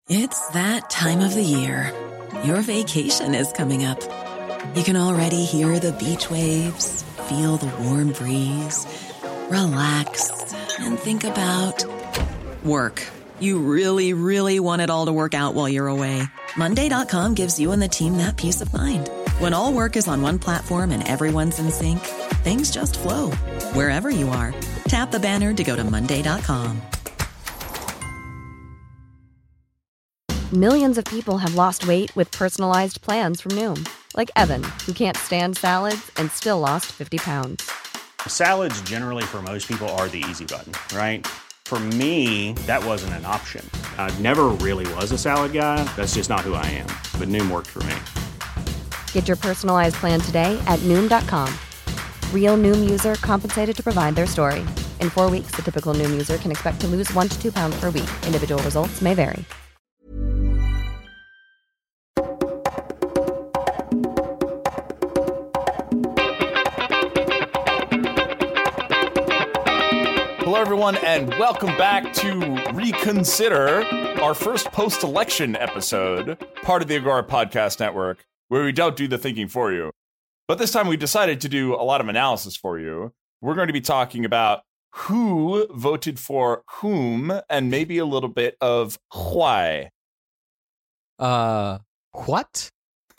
It's that time of the year. Your vacation is coming up. You can already hear the beach waves, feel the warm breeze, relax, and think about work. You really, really want it all to work out while you're away. Monday.com gives you and the team that peace of mind. When all work is on one platform and everyone's in sync, things just flow. Wherever you are, tap the banner to go to Monday.com. Millions of people have lost weight with personalized plans from Noom. Like Evan, who can't stand salads and still lost 50 pounds. Salads generally for most people are the easy button, right? For me, that wasn't an option. I never really was a salad guy. That's just not who I am. But Noom worked for me. Get your personalized plan today at Noom.com. Real Noom user compensated to provide their story. In 4 weeks, the typical Noom user can expect to lose 1 to 2 pounds per week. Individual results may vary. Hello, everyone, and welcome back to Reconsider, our first post-election episode, part of the Agora Podcast Network, where we don't do the thinking for you. But this time we decided to do a lot of analysis for you. We're going to be talking about who voted for whom, and maybe a little bit of why. What?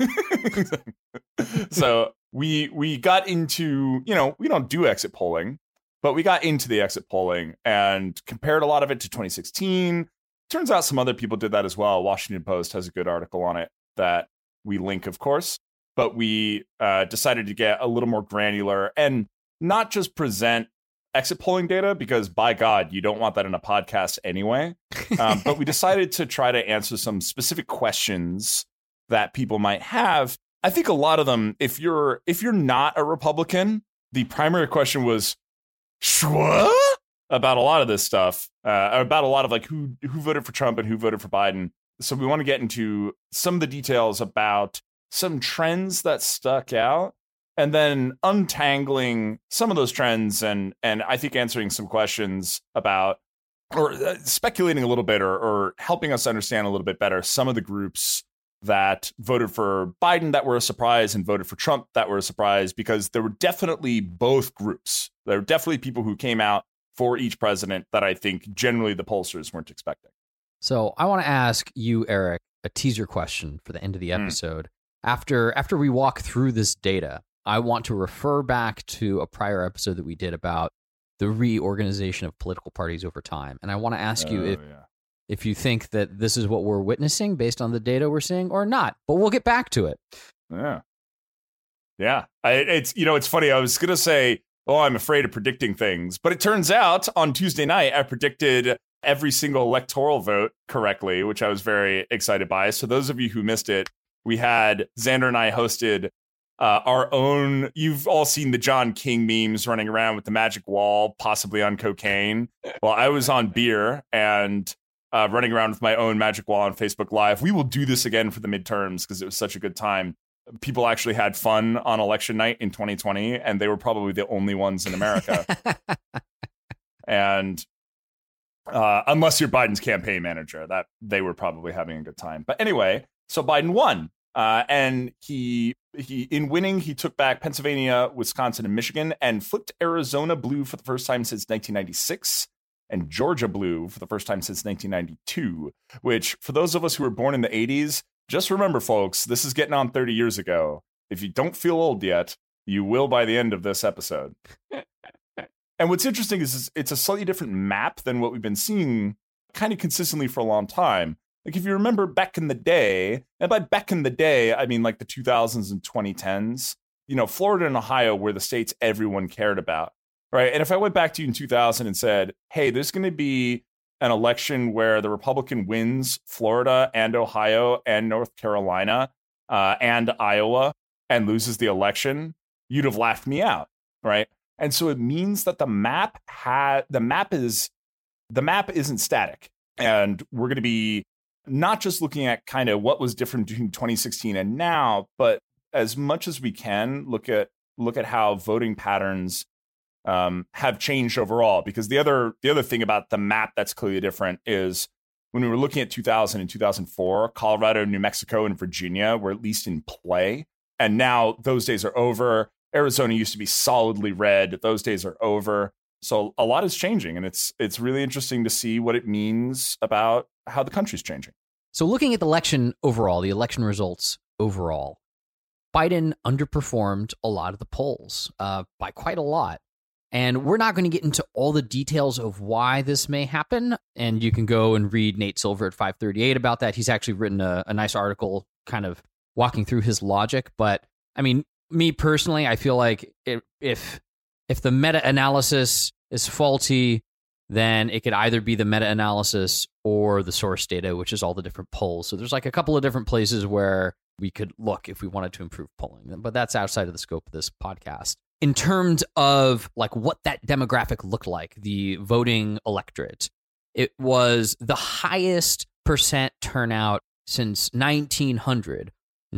So we got into, we don't do exit polling, but we got into the exit polling and compared a lot of it to 2016. Turns out some other people did that as well. Washington Post has a good article on it that we link, of course. But we decided to get a little more granular and not just present exit polling data, because by God, you don't want that in a podcast anyway. But we decided to try to answer some specific questions that people might have. I think a lot of them, if you're not a Republican, the primary question was, Shwa? About a lot of this stuff, about a lot of like who voted for Trump and who voted for Biden. So we want to get into some of the details about some trends that stuck out, and then untangling some of those trends, and I think answering some questions about, or speculating a little bit, or helping us understand a little bit better some of the groups that voted for Biden that were a surprise and voted for Trump that were a surprise, because there were definitely both groups. There were definitely people who came out for each president that I think generally the pollsters weren't expecting. So I want to ask you, Eric, a teaser question for the end of the episode. After we walk through this data, I want to refer back to a prior episode that we did about the reorganization of political parties over time. And I want to ask you if you think that this is what we're witnessing based on the data we're seeing or not. But we'll get back to it. Yeah. It's funny. I was going to say, I'm afraid of predicting things. But it turns out on Tuesday night, I predicted every single electoral vote correctly, which I was very excited by. So those of you who missed it, we had Xander and I hosted our own. You've all seen the John King memes running around with the magic wall, possibly on cocaine. Well, I was on beer and running around with my own magic wall on Facebook Live. We will do this again for the midterms because it was such a good time. People actually had fun on election night in 2020, and they were probably the only ones in America. And unless you're Biden's campaign manager, that they were probably having a good time. But anyway, so Biden won. And he in winning, he took back Pennsylvania, Wisconsin, and Michigan, and flipped Arizona blue for the first time since 1996, and Georgia blue for the first time since 1992, which for those of us who were born in the 80s, just remember, folks, this is getting on 30 years ago. If you don't feel old yet, you will by the end of this episode. And what's interesting is it's a slightly different map than what we've been seeing kind of consistently for a long time. Like if you remember back in the day, and by back in the day, I mean like the 2000s and 2010s, Florida and Ohio were the states everyone cared about, right? And if I went back to you in 2000 and said, hey, there's going to be an election where the Republican wins Florida and Ohio and North Carolina and Iowa and loses the election, you'd have laughed me out, right? And so it means that the map isn't static, and we're going to be not just looking at kind of what was different between 2016 and now, but as much as we can look at how voting patterns have changed overall. Because the other thing about the map that's clearly different is when we were looking at 2000 and 2004, Colorado, New Mexico, and Virginia were at least in play. And now those days are over. Arizona used to be solidly red. Those days are over. So a lot is changing, and it's really interesting to see what it means about how the country's changing. So looking at the election overall, the election results overall, Biden underperformed a lot of the polls by quite a lot. And we're not going to get into all the details of why this may happen. And you can go and read Nate Silver at 538 about that. He's actually written a nice article kind of walking through his logic. But I mean, me personally, I feel like if the meta-analysis is faulty, then it could either be the meta-analysis or the source data, which is all the different polls. So there's like a couple of different places where we could look if we wanted to improve polling. But that's outside of the scope of this podcast. In terms of like what that demographic looked like, the voting electorate, it was the highest percent turnout since 1900.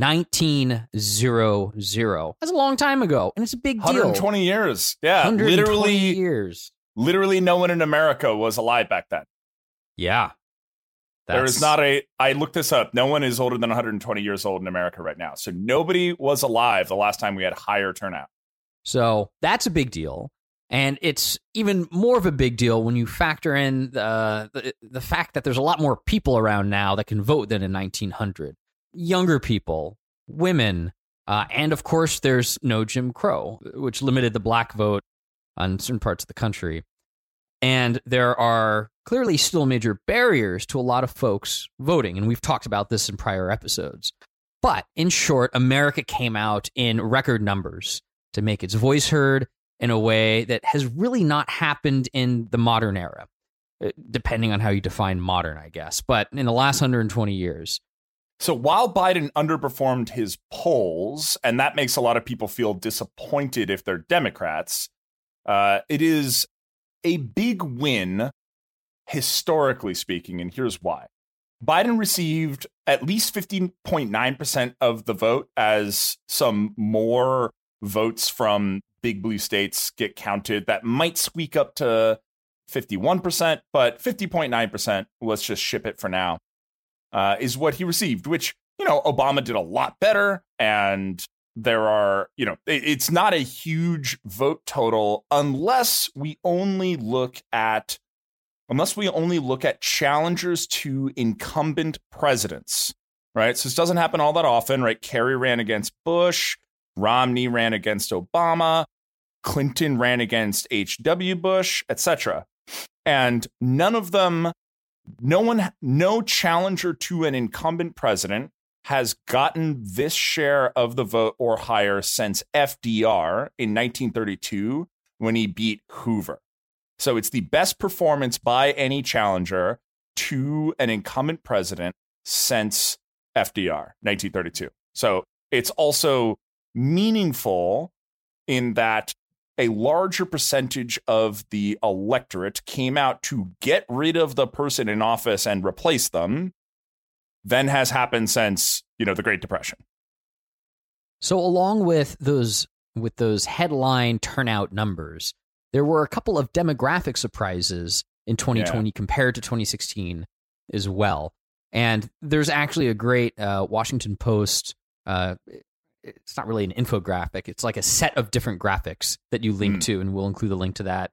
1900. That's a long time ago, and it's a big deal. 120 years. Yeah, 120 years. Literally no one in America was alive back then. Yeah. There is not I looked this up. No one is older than 120 years old in America right now. So nobody was alive the last time we had higher turnout. So that's a big deal. And it's even more of a big deal when you factor in the fact that there's a lot more people around now that can vote than in 1900. Younger people, women, and of course there's no Jim Crow, which limited the black vote on certain parts of the country. And there are clearly still major barriers to a lot of folks voting, and we've talked about this in prior episodes. But in short, America came out in record numbers to make its voice heard in a way that has really not happened in the modern era, depending on how you define modern, I guess. But in the last 120 years. So while Biden underperformed his polls, and that makes a lot of people feel disappointed if they're Democrats, it is a big win, historically speaking, and here's why. Biden received at least 15.9% of the vote as some more votes from big blue states get counted. That might squeak up to 51%, but 50.9%, let's just ship it for now, is what he received, which, you know, Obama did a lot better. And there are, you know, it's not a huge vote total unless we only look at challengers to incumbent presidents, right? So this doesn't happen all that often, right? Kerry ran against Bush, Romney ran against Obama, Clinton ran against H.W. Bush, etc. And no challenger to an incumbent president has gotten this share of the vote or higher since FDR in 1932 when he beat Hoover. So it's the best performance by any challenger to an incumbent president since FDR, 1932. So it's also meaningful in that a larger percentage of the electorate came out to get rid of the person in office and replace them than has happened since, you know, the Great Depression. So along with those headline turnout numbers, there were a couple of demographic surprises in 2020 compared to 2016 as well. And there's actually a great Washington Post, it's not really an infographic, it's like a set of different graphics that you link to, and we'll include a link to that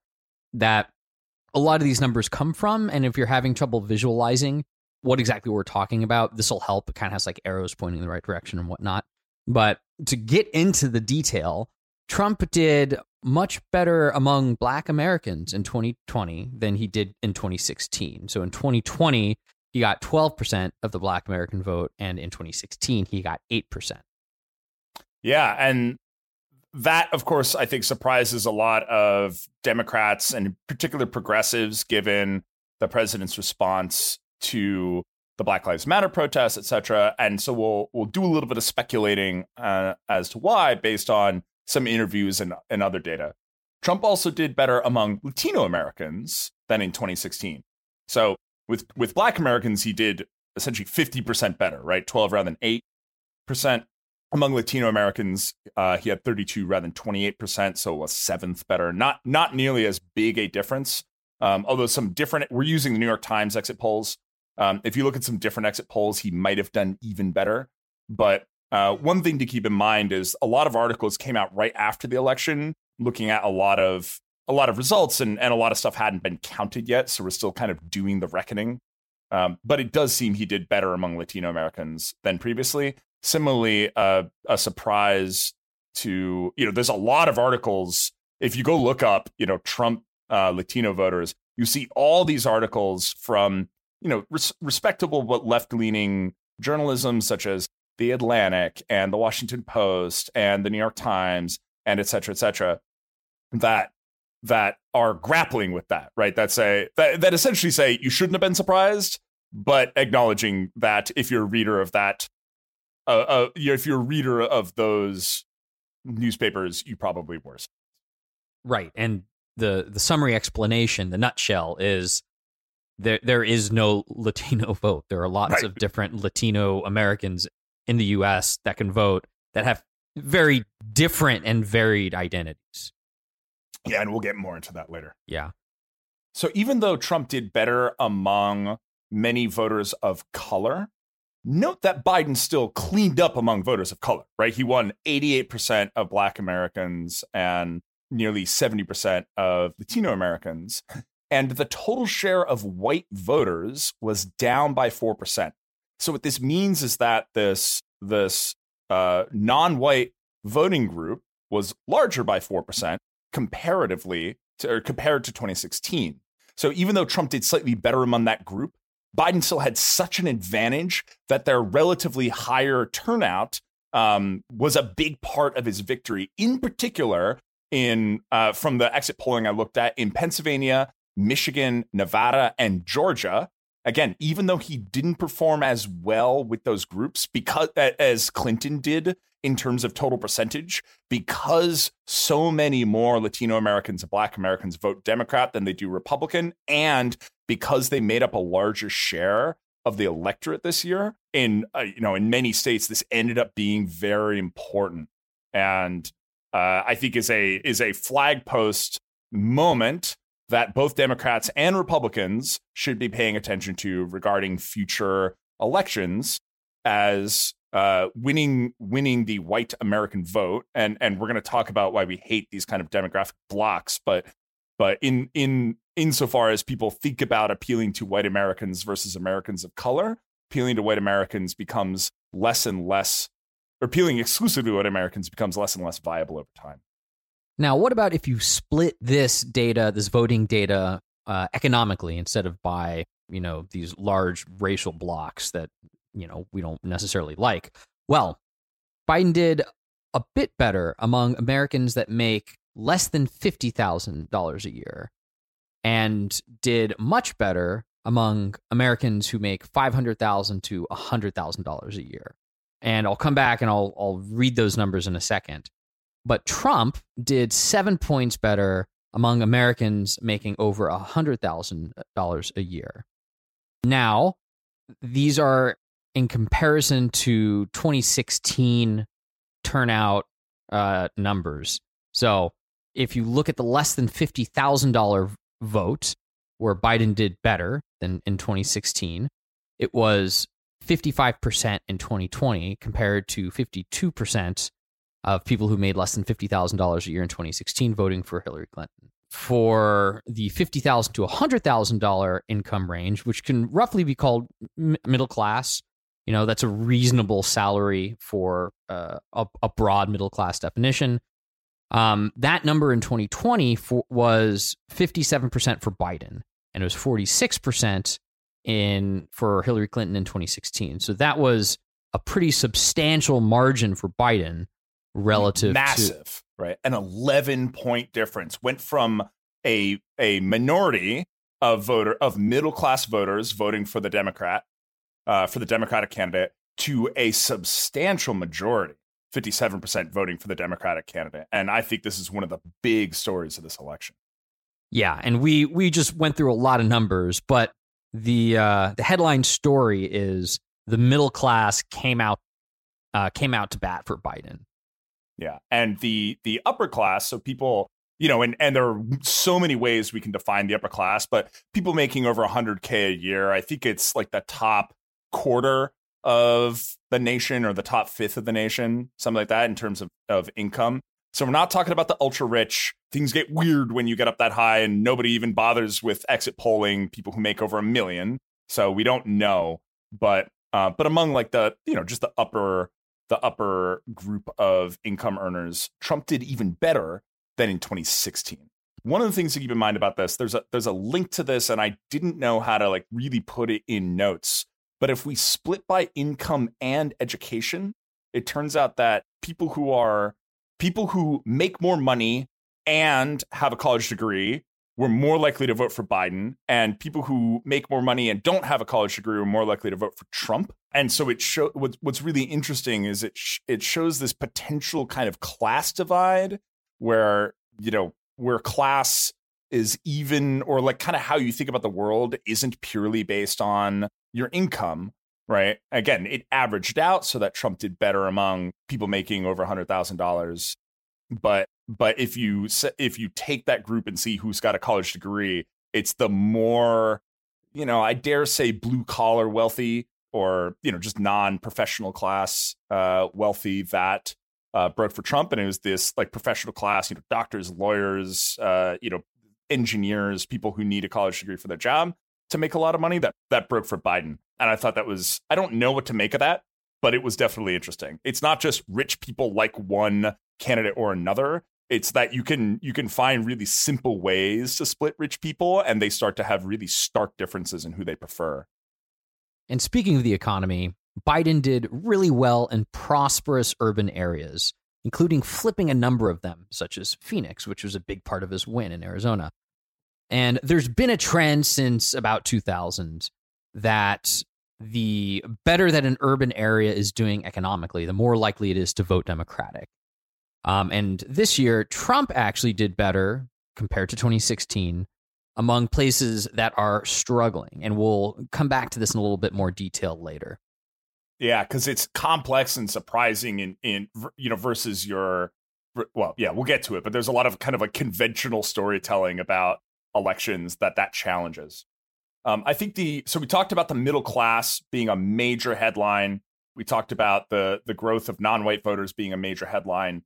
a lot of these numbers come from. And if you're having trouble visualizing what exactly we're talking about, this will help. It kind of has like arrows pointing in the right direction and whatnot. But to get into the detail, Trump did much better among Black Americans in 2020 than he did in 2016. So in 2020, he got 12% of the Black American vote, and in 2016, he got 8%. Yeah, and that, of course, I think surprises a lot of Democrats and in particular progressives, given the president's response to the Black Lives Matter protests, etc. And so we'll do a little bit of speculating as to why, based on some interviews and other data. Trump also did better among Latino Americans than in 2016. So with Black Americans, he did essentially 50% better, right? 12 rather than 8%. Among Latino Americans, he had 32 rather than 28%, so a seventh better. Not nearly as big a difference, although some different. We're using the New York Times exit polls, If you look at some different exit polls, he might have done even better. But one thing to keep in mind is a lot of articles came out right after the election, looking at a lot of results, and a lot of stuff hadn't been counted yet. So we're still kind of doing the reckoning. But it does seem he did better among Latino Americans than previously. Similarly, a surprise to, there's a lot of articles. If you go look up, Trump Latino voters, you see all these articles from, respectable but left-leaning journalism, such as The Atlantic and The Washington Post and The New York Times and et cetera, that are grappling with that, right? That essentially say you shouldn't have been surprised, but acknowledging that if you're a reader of that, if you're a reader of those newspapers, you probably were. Right. And the summary explanation, the nutshell is there is no Latino vote. There are lots of different Latino Americans in the U.S. that can vote that have very different and varied identities. Yeah, and we'll get more into that later. Yeah. So even though Trump did better among many voters of color, note that Biden still cleaned up among voters of color, right? He won 88% of Black Americans and nearly 70% of Latino Americans. And the total share of white voters was down by 4%. So what this means is that this non-white voting group was larger by 4% compared to 2016. So even though Trump did slightly better among that group, Biden still had such an advantage that their relatively higher turnout was a big part of his victory. In particular, from the exit polling I looked at in Pennsylvania, Michigan, Nevada, and Georgia. Again, even though he didn't perform as well with those groups as Clinton did in terms of total percentage, because so many more Latino Americans and Black Americans vote Democrat than they do Republican, and because they made up a larger share of the electorate this year in many states, this ended up being very important, and I think is a flag post moment that both Democrats and Republicans should be paying attention to regarding future elections as winning the white American vote. And we're going to talk about why we hate these kind of demographic blocks. But insofar as people think about appealing to white Americans versus Americans of color, appealing to white Americans becomes less and less, or appealing exclusively to white Americans becomes less and less viable over time. Now, what about if you split this data, this voting data, economically instead of by, these large racial blocks that, we don't necessarily like? Well, Biden did a bit better among Americans that make less than $50,000 a year, and did much better among Americans who make $500,000 to $100,000 a year. And I'll come back and I'll read those numbers in a second. But Trump did 7 points better among Americans making over $100,000 a year. Now, these are in comparison to 2016 turnout numbers. So if you look at the less than $50,000 vote, where Biden did better than in 2016, it was 55% in 2020 compared to 52% of people who made less than $50,000 a year in 2016 voting for Hillary Clinton. For the $50,000 to $100,000 income range, which can roughly be called middle class, that's a reasonable salary for a broad middle class definition. That number in 2020 was 57% for Biden, and it was 46% for Hillary Clinton in 2016. So that was a pretty substantial margin for Biden. Relative massive, right? An 11-point difference went from a minority of middle class voters voting for the Democratic candidate to a substantial majority, 57% voting for the Democratic candidate. And I think this is one of the big stories of this election. Yeah, and we just went through a lot of numbers, but the headline story is the middle class came out to bat for Biden. Yeah, and the upper class, so people and there are so many ways we can define the upper class, but people making over 100K a year, I think it's like the top quarter of the nation or the top fifth of the nation, something like that in terms of income. So we're not talking about the ultra rich. Things get weird when you get up that high, and nobody even bothers with exit polling people who make over $1 million. So we don't know, but among like just the upper group of income earners, Trump did even better than in 2016. One of the things to keep in mind about this, there's a link to this, and I didn't know how to like really put it in notes. But if we split by income and education, it turns out that people who make more money and have a college degree were more likely to vote for Biden, and people who make more money and don't have a college degree were more likely to vote for Trump. And so what's really interesting is it shows this potential kind of class divide where class is even, or like kind of how you think about the world isn't purely based on your income, right? Again, it averaged out so that Trump did better among people making over $100,000. But if you take that group and see who's got a college degree, it's the more, I dare say blue collar wealthy, or just non-professional class wealthy that broke for Trump. And it was this like professional class, doctors, lawyers, engineers, people who need a college degree for their job to make a lot of money that broke for Biden. And I thought that was, I don't know what to make of that, but it was definitely interesting. It's not just rich people like one candidate or another. It's that you can find really simple ways to split rich people, and they start to have really stark differences in who they prefer. And speaking of the economy, Biden did really well in prosperous urban areas, including flipping a number of them, such as Phoenix, which was a big part of his win in Arizona. And there's been a trend since about 2000 that the better that an urban area is doing economically, the more likely it is to vote Democratic. And this year, Trump actually did better compared to 2016 among places that are struggling. And we'll come back to this in a little bit more detail later. Yeah, because it's complex and surprising in versus your, well, yeah, we'll get to it. But there's a lot of kind of a conventional storytelling about elections that challenges. I think so we talked about the middle class being a major headline. We talked about the growth of non-white voters being a major headline.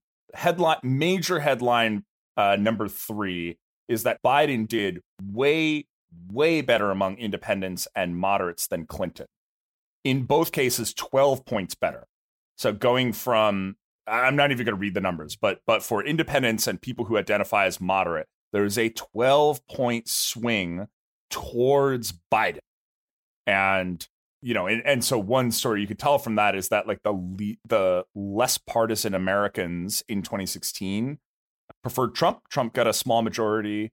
Major headline number 3 is that Biden did way, way better among independents and moderates than Clinton. In both cases, 12 points better. So going from, I'm not even going to read the numbers, but for independents and people who identify as moderate, there's a 12-point swing towards Biden. And, and so one story you could tell from that is that like the less partisan Americans in 2016 preferred Trump. Trump got a small majority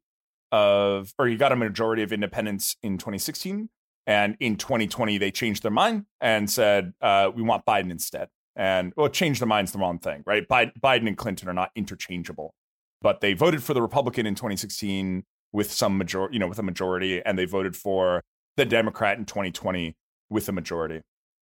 he got a majority of independents in 2016. And in 2020, they changed their mind and said, we want Biden instead. And change their mind's the wrong thing, right? Biden and Clinton are not interchangeable, but they voted for the Republican in 2016 with a majority, and they voted for the Democrat in 2020 with a majority.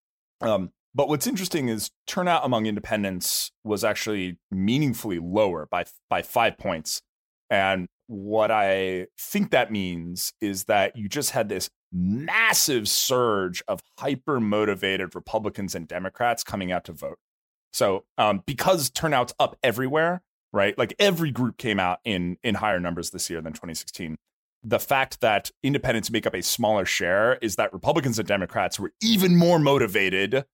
But what's interesting is turnout among independents was actually meaningfully lower by 5 points. And what I think that means is that you just had this massive surge of hyper motivated Republicans and Democrats coming out to vote. So because turnout's up everywhere, right? Like every group came out in higher numbers this year than 2016. The fact that independents make up a smaller share is that Republicans and Democrats were even more motivated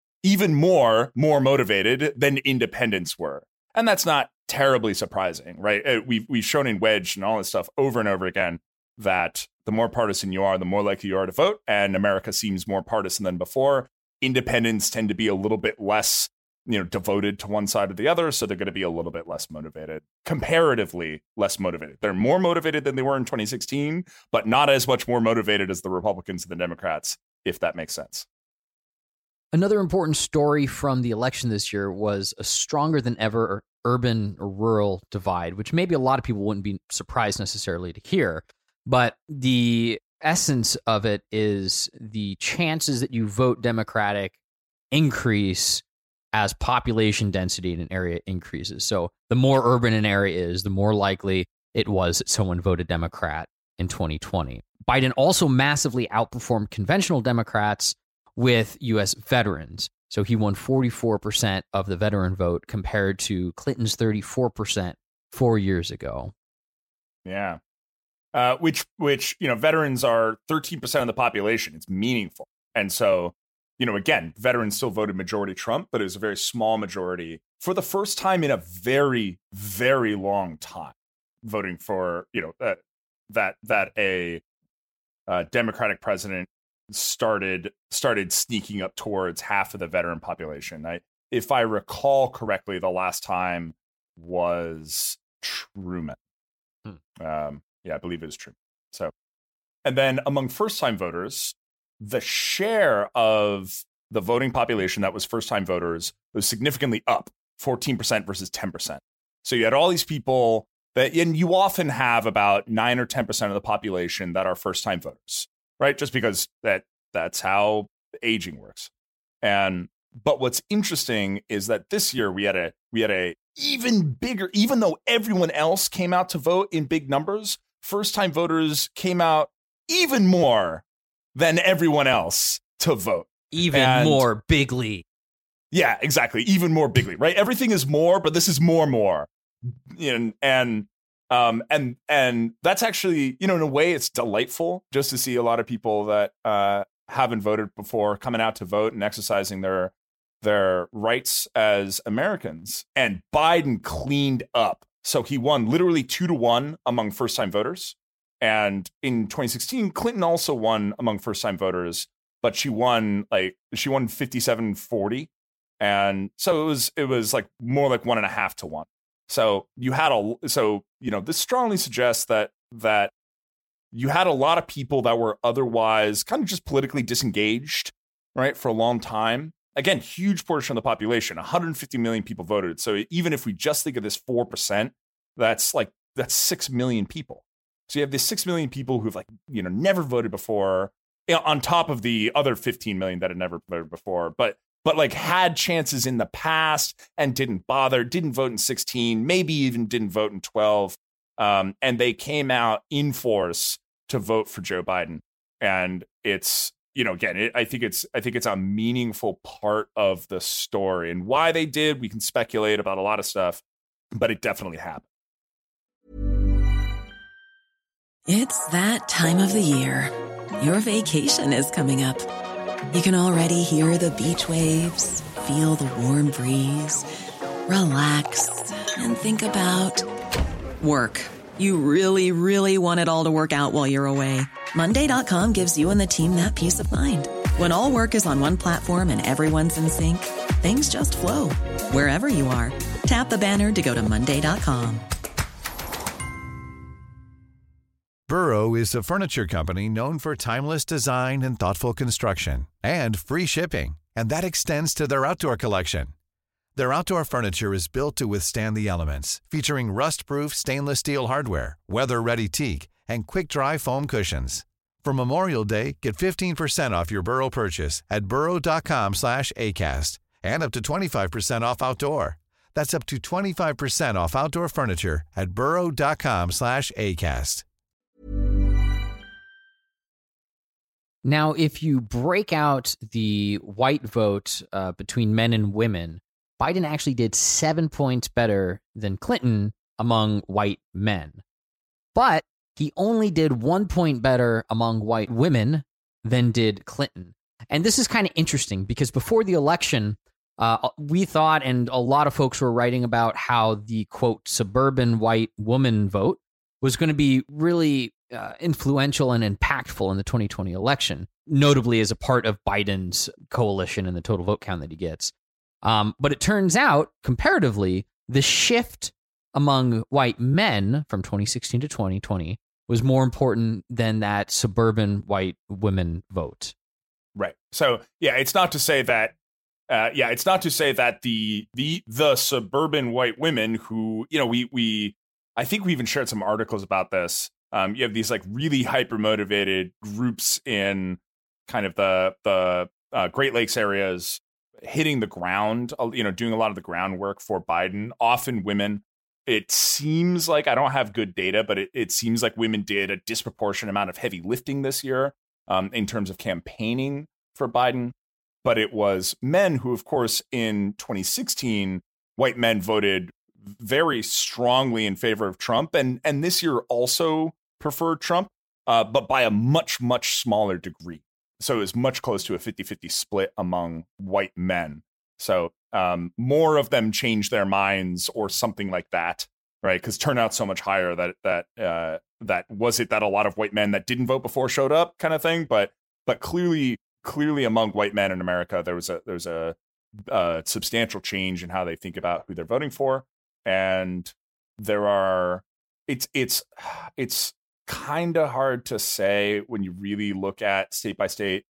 than independents were. And that's not terribly surprising, right? We've shown in Wedge and all this stuff over and over again that the more partisan you are, the more likely you are to vote. And America seems more partisan than before. Independents tend to be a little bit less, devoted to one side or the other. So they're going to be a little bit less motivated, comparatively less motivated. They're more motivated than they were in 2016, but not as much more motivated as the Republicans and the Democrats, if that makes sense. Another important story from the election this year was a stronger than ever urban or rural divide, which maybe a lot of people wouldn't be surprised necessarily to hear. But the essence of it is the chances that you vote Democratic increase as population density in an area increases. So the more urban an area is, the more likely it was that someone voted Democrat in 2020. Biden also massively outperformed conventional Democrats with U.S. veterans. So he won 44% of the veteran vote compared to Clinton's 34% 4 years ago. Yeah. Which veterans are 13% of the population. It's meaningful. And so, again, veterans still voted majority Trump, but it was a very small majority for the first time in a very, very long time, voting for, that a Democratic president started sneaking up towards half of the veteran population. If I recall correctly, the last time was Truman. I believe it was Truman. So, and then among first-time voters, the share of the voting population that was first-time voters was significantly up, 14% versus 10%. So you had all these people and you often have about 9 or 10% of the population that are first-time voters, right? Just because that's how aging works. But what's interesting is that this year we had a even bigger, even though everyone else came out to vote in big numbers, first-time voters came out even more than everyone else to vote. More bigly. Yeah, exactly. Even more bigly, right? Everything is more, but this is more. And that's actually, in a way, it's delightful just to see a lot of people that haven't voted before coming out to vote and exercising their rights as Americans. And Biden cleaned up. So he won literally 2-1 among first-time voters. And in 2016, Clinton also won among first-time voters, but she won 57-40. And so it was like more like 1.5 to 1. So this strongly suggests that you had a lot of people that were otherwise kind of just politically disengaged, right, for a long time. Again, huge portion of the population, 150 million people voted. So even if we just think of this 4%, that's 6 million people. So you have this 6 million people who've never voted before, on top of the other 15 million that had never voted before, but had chances in the past and didn't bother, didn't vote in 16, maybe even didn't vote in 12. And they came out in force to vote for Joe Biden. And it's, I think it's a meaningful part of the story, and why they did. We can speculate about a lot of stuff, but it definitely happened. It's that time of the year. Your vacation is coming up. You can already hear the beach waves, feel the warm breeze, relax, and think about work. You really, really want it all to work out while you're away. Monday.com gives you and the team that peace of mind. When all work is on one platform and everyone's in sync, things just flow. Wherever you are, tap the banner to go to Monday.com. Burrow is a furniture company known for timeless design and thoughtful construction, and free shipping, and that extends to their outdoor collection. Their outdoor furniture is built to withstand the elements, featuring rust-proof stainless steel hardware, weather-ready teak, and quick-dry foam cushions. For Memorial Day, get 15% off your Burrow purchase at burrow.com/ACAST, and up to 25% off outdoor. That's up to 25% off outdoor furniture at burrow.com/ACAST. Now, if you break out the white vote between men and women, Biden actually did 7 points better than Clinton among white men. But he only did 1 point better among white women than did Clinton. And this is kind of interesting because before the election, we thought, and a lot of folks were writing about how the, quote, suburban white woman vote was going to be really influential and impactful in the 2020 election, notably as a part of Biden's coalition and the total vote count that he gets. But it turns out, comparatively, the shift among white men from 2016 to 2020 was more important than that suburban white women vote. Right. So, it's not to say that the suburban white women who, I think we even shared some articles about this. You have these really hyper motivated groups in kind of the Great Lakes areas hitting the ground, doing a lot of the groundwork for Biden, often women. it seems like, I don't have good data, but it seems like women did a disproportionate amount of heavy lifting this year in terms of campaigning for Biden. But it was men who, of course, in 2016, white men voted very strongly in favor of Trump, and this year also preferred Trump, but by a much, much smaller degree. So it was much close to a 50-50 split among white men. So more of them changed their minds or something like that, right? Because turnout's so much higher that was it that a lot of white men that didn't vote before showed up, kind of thing. But clearly among white men in America, there's a substantial change in how they think about who they're voting for. And it's kind of hard to say when you really look at state by state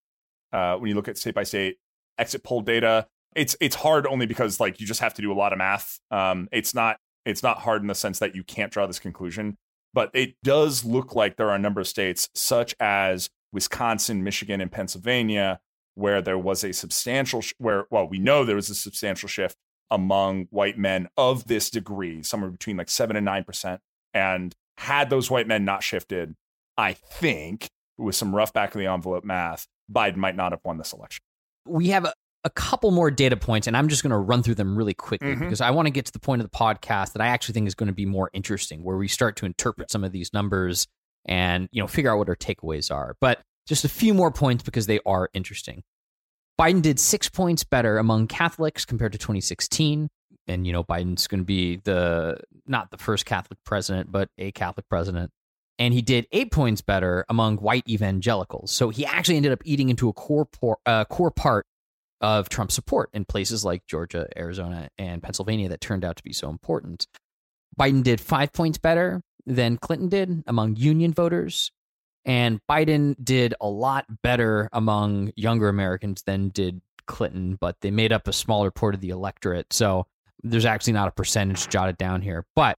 exit poll data. It's hard only because like you just have to do a lot of math. It's not hard in the sense that you can't draw this conclusion, but it does look like there are a number of states such as Wisconsin, Michigan, and Pennsylvania where there was a substantial we know there was a substantial shift among white men of this degree, somewhere between like 7 and 9%. And had those white men not shifted, I think with some rough back of the envelope math, Biden might not have won this election. We have a couple more data points, and I'm just going to run through them really quickly because I want to get to the point of the podcast that I actually think is going to be more interesting, where we start to interpret some of these numbers and, figure out what our takeaways are. But just a few more points because they are interesting. Biden did 6 points better among Catholics compared to 2016. And, Biden's going to be not the first Catholic president, but a Catholic president. And he did 8 points better among white evangelicals. So he actually ended up eating into a core part of Trump's support in places like Georgia, Arizona, and Pennsylvania that turned out to be so important. Biden did 5 points better than Clinton did among union voters. And Biden did a lot better among younger Americans than did Clinton, but they made up a smaller part of the electorate. So there's actually not a percentage jotted down here. But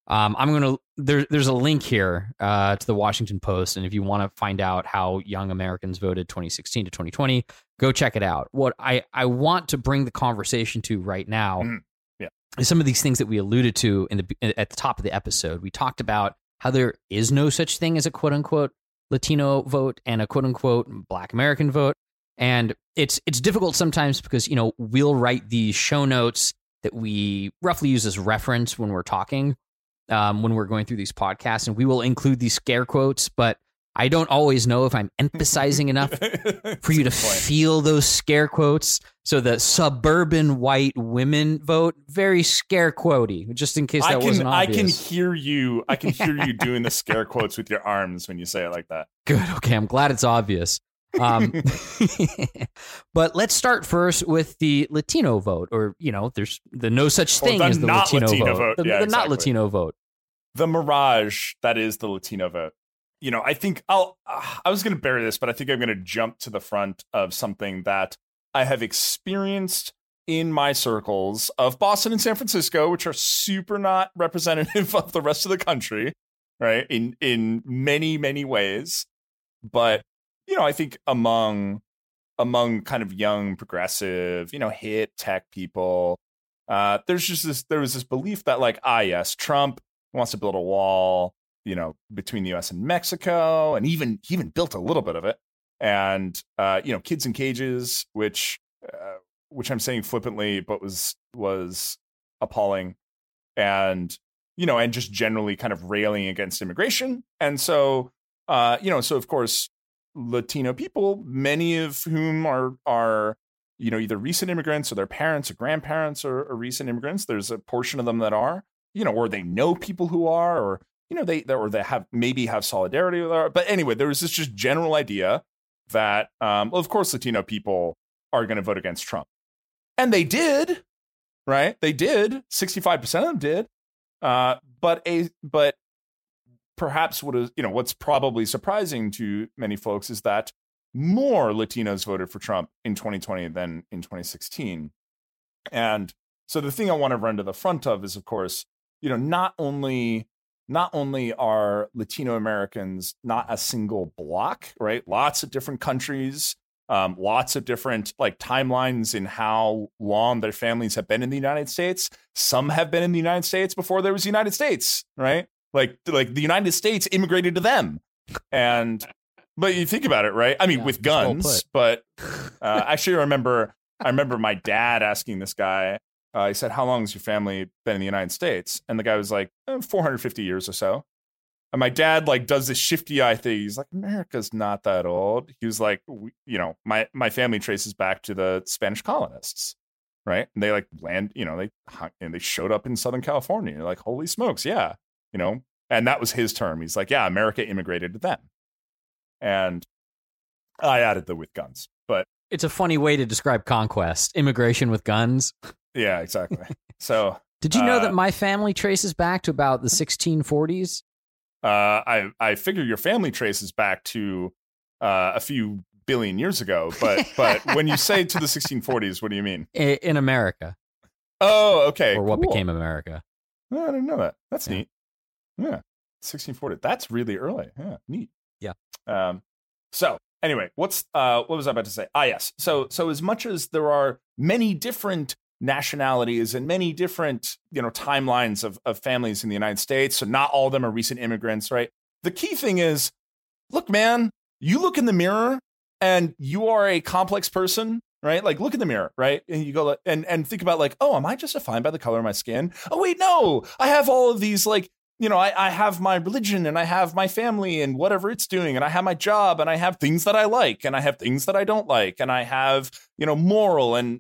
there's a link here to the Washington Post. And if you want to find out how young Americans voted 2016 to 2020, go check it out. What I want to bring the conversation to right now is some of these things that we alluded to at the top of the episode. We talked about how there is no such thing as a quote unquote Latino vote and a quote unquote Black American vote. And it's difficult sometimes because, we'll write these show notes that we roughly use as reference when we're talking, when we're going through these podcasts, and we will include these scare quotes, but I don't always know if I'm emphasizing enough for you to feel those scare quotes. So the suburban white women vote, very scare quotey, just in case that wasn't obvious. I can hear you doing the scare quotes with your arms when you say it like that. Good. Okay. I'm glad it's obvious. But let's start first with the Latino vote, or, there's the no such thing as the Latino vote. The not Latino vote. The mirage that is the Latino vote. I think I was going to bury this, but I think I'm going to jump to the front of something that I have experienced in my circles of Boston and San Francisco, which are super not representative of the rest of the country, right? In many, many ways. But, I think among kind of young, progressive, hip tech people, there was this belief that like, yes, Trump wants to build a wall, between the U.S. and Mexico, and he even built a little bit of it. And, kids in cages, which I'm saying flippantly, but was appalling. And, and just generally kind of railing against immigration. And so, so of course, Latino people, many of whom are either recent immigrants or their parents or grandparents are recent immigrants. There's a portion of them that are, or they know people who are, or, they have solidarity with our, but anyway, there was this just general idea that, of course, Latino people are going to vote against Trump. And they did, right? They did. 65% of them did. But perhaps what's probably surprising to many folks is that more Latinos voted for Trump in 2020 than in 2016. And so the thing I want to run to the front of is, of course, not only are Latino Americans not a single block, right? Lots of different countries lots of different like timelines in how long their families have been in the United States. Some have been in the United States before there was the United States, right? Like the United States immigrated to them. But you think about it, right? I mean, with guns, but actually I remember my dad asking this guy, he said, how long has your family been in the United States? And the guy was like, 450 years or so. And my dad like does this shifty eye thing. He's like, America's not that old. He was like, my family traces back to the Spanish colonists, right? And they like land, they showed up in Southern California. You're like, holy smokes, yeah, And that was his term. He's like, yeah, America immigrated to them. And I added the with guns, but it's a funny way to describe conquest, immigration with guns. Yeah, exactly. So did you know that my family traces back to about the 1640s? I figure your family traces back to a few billion years ago, but when you say to the 1640s, what do you mean? In America. Oh, okay. Or what became America. I didn't know that. That's neat. Yeah. 1640. That's really early. Yeah, neat. Yeah. So anyway, what was I about to say? Yes. So as much as there are many different nationalities and many different, timelines of families in the United States, so not all of them are recent immigrants, right? The key thing is, look, man, you look in the mirror and you are a complex person, right? Like look in the mirror, right? And you go and think about like, oh, am I just defined by the color of my skin? Oh, wait, no, I have all of these like, I have my religion and I have my family and whatever it's doing. And I have my job and I have things that I like and I have things that I don't like. And I have, moral and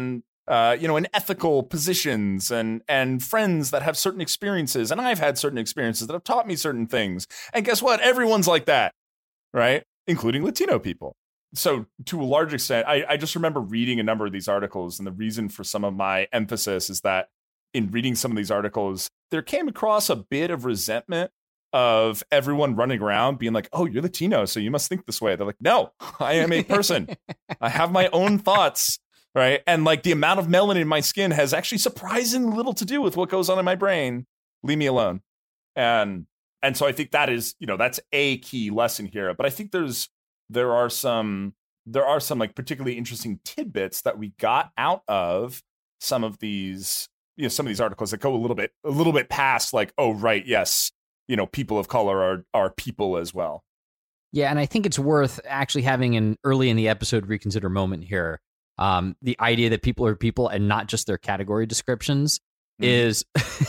ethical positions and friends that have certain experiences. And I've had certain experiences that have taught me certain things. And guess what? Everyone's like that, right? Including Latino people. So to a large extent, I just remember reading a number of these articles. And the reason for some of my emphasis is that in reading some of these articles, there came across a bit of resentment of everyone running around being like, oh, you're Latino, so you must think this way. They're like, no, I am a person. I have my own thoughts, right? And like the amount of melanin in my skin has actually surprisingly little to do with what goes on in my brain. Leave me alone. And so I think that is, that's a key lesson here. But I think there are some like particularly interesting tidbits that we got out of some of these articles that go a little bit past like, oh, right, yes, people of color are people as well. Yeah, and I think it's worth actually having an early in the episode reconsider moment here. The idea that people are people and not just their category descriptions is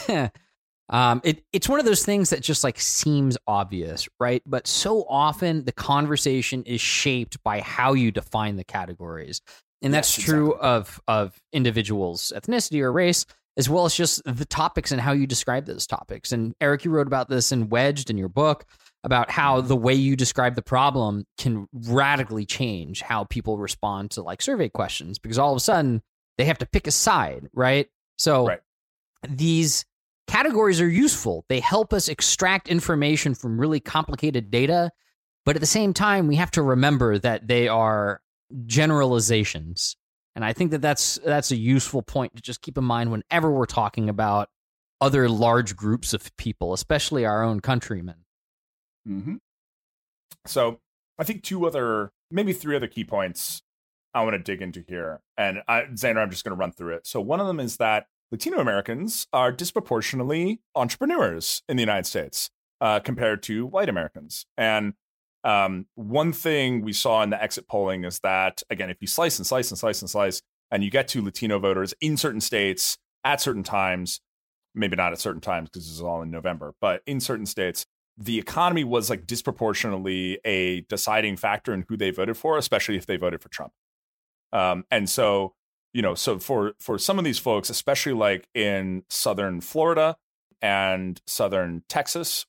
it's one of those things that just like seems obvious, right? But so often the conversation is shaped by how you define the categories. And that's true of individuals' ethnicity or race, as well as just the topics and how you describe those topics. And Eric, you wrote about this in Wedged in your book about how the way you describe the problem can radically change how people respond to like survey questions, because all of a sudden they have to pick a side, right? So these categories are useful. They help us extract information from really complicated data. But at the same time, we have to remember that they are generalizations. And I think that that's a useful point to just keep in mind whenever we're talking about other large groups of people, especially our own countrymen. Mm-hmm. So I think maybe three other key points I want to dig into here. And Xander, I'm just going to run through it. So one of them is that Latino Americans are disproportionately entrepreneurs in the United States compared to white Americans. And one thing we saw in the exit polling is that, again, if you slice and slice and slice and slice, and you get to Latino voters in certain states at certain times, maybe not at certain times because this is all in November, but in certain states, the economy was like disproportionately a deciding factor in who they voted for, especially if they voted for Trump. And so, so for some of these folks, especially like in Southern Florida and Southern Texas,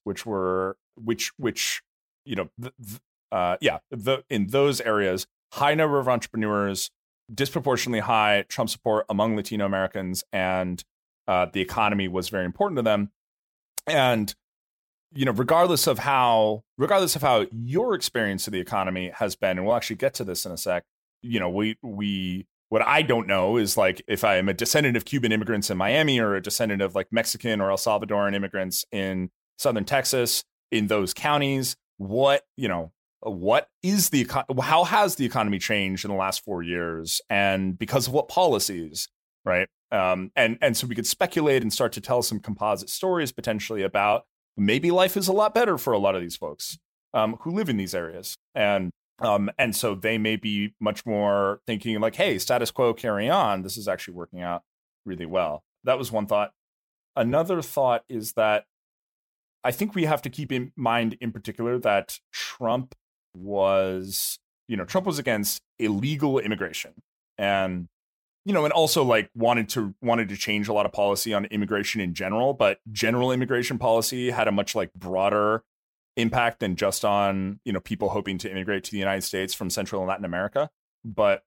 in those areas, high number of entrepreneurs, disproportionately high Trump support among Latino Americans, and the economy was very important to them. And regardless of how your experience of the economy has been, and we'll actually get to this in a sec. What I don't know is like if I am a descendant of Cuban immigrants in Miami or a descendant of like Mexican or El Salvadoran immigrants in Southern Texas, in those counties, what what is how has the economy changed in the last 4 years, and because of what policies, right? And so we could speculate and start to tell some composite stories potentially about maybe life is a lot better for a lot of these folks who live in these areas, and so they may be much more thinking like, hey, status quo, carry on. This is actually working out really well. That was one thought. Another thought is that I think we have to keep in mind in particular that Trump was against illegal immigration, and and also like wanted to change a lot of policy on immigration in general, but general immigration policy had a much like broader impact than just on people hoping to immigrate to the United States from Central and Latin America. But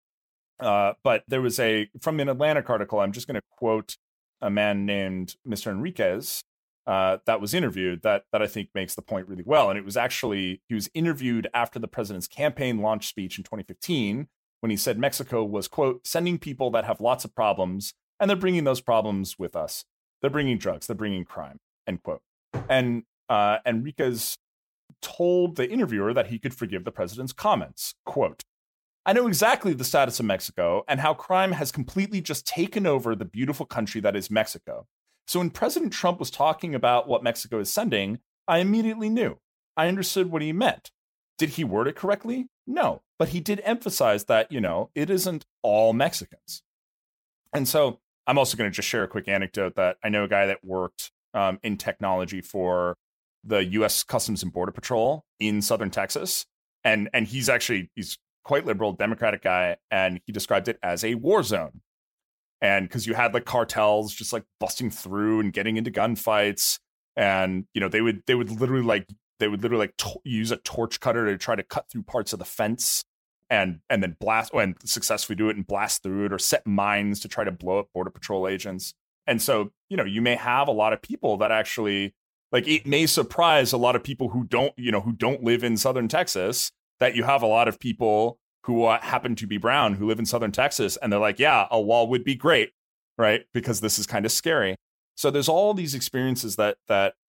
there was from an Atlantic article, I'm just going to quote a man named Mr. Enriquez that was interviewed that I think makes the point really well. And it was actually, he was interviewed after the president's campaign launch speech in 2015, when he said Mexico was, quote, sending people that have lots of problems, and they're bringing those problems with us. They're bringing drugs, they're bringing crime, end quote. And Enriquez told the interviewer that he could forgive the president's comments. Quote, I know exactly the status of Mexico and how crime has completely just taken over the beautiful country that is Mexico. So when President Trump was talking about what Mexico is sending, I immediately knew. I understood what he meant. Did he word it correctly? No, but he did emphasize that, it isn't all Mexicans. And so I'm also going to just share a quick anecdote that I know a guy that worked in technology for the U.S. Customs and Border Patrol in southern Texas. And he's quite liberal, Democratic guy, and he described it as a war zone. And because you had like cartels just like busting through and getting into gunfights, and they would literally use a torch cutter to try to cut through parts of the fence and then blast and successfully do it and blast through it, or set mines to try to blow up Border Patrol agents. And so you may have a lot of people that actually, like, it may surprise a lot of people who don't live in southern Texas, that you have a lot of people who happen to be brown who live in southern Texas, and they're like, yeah, a wall would be great, right? Because this is kind of scary. So there's all these experiences that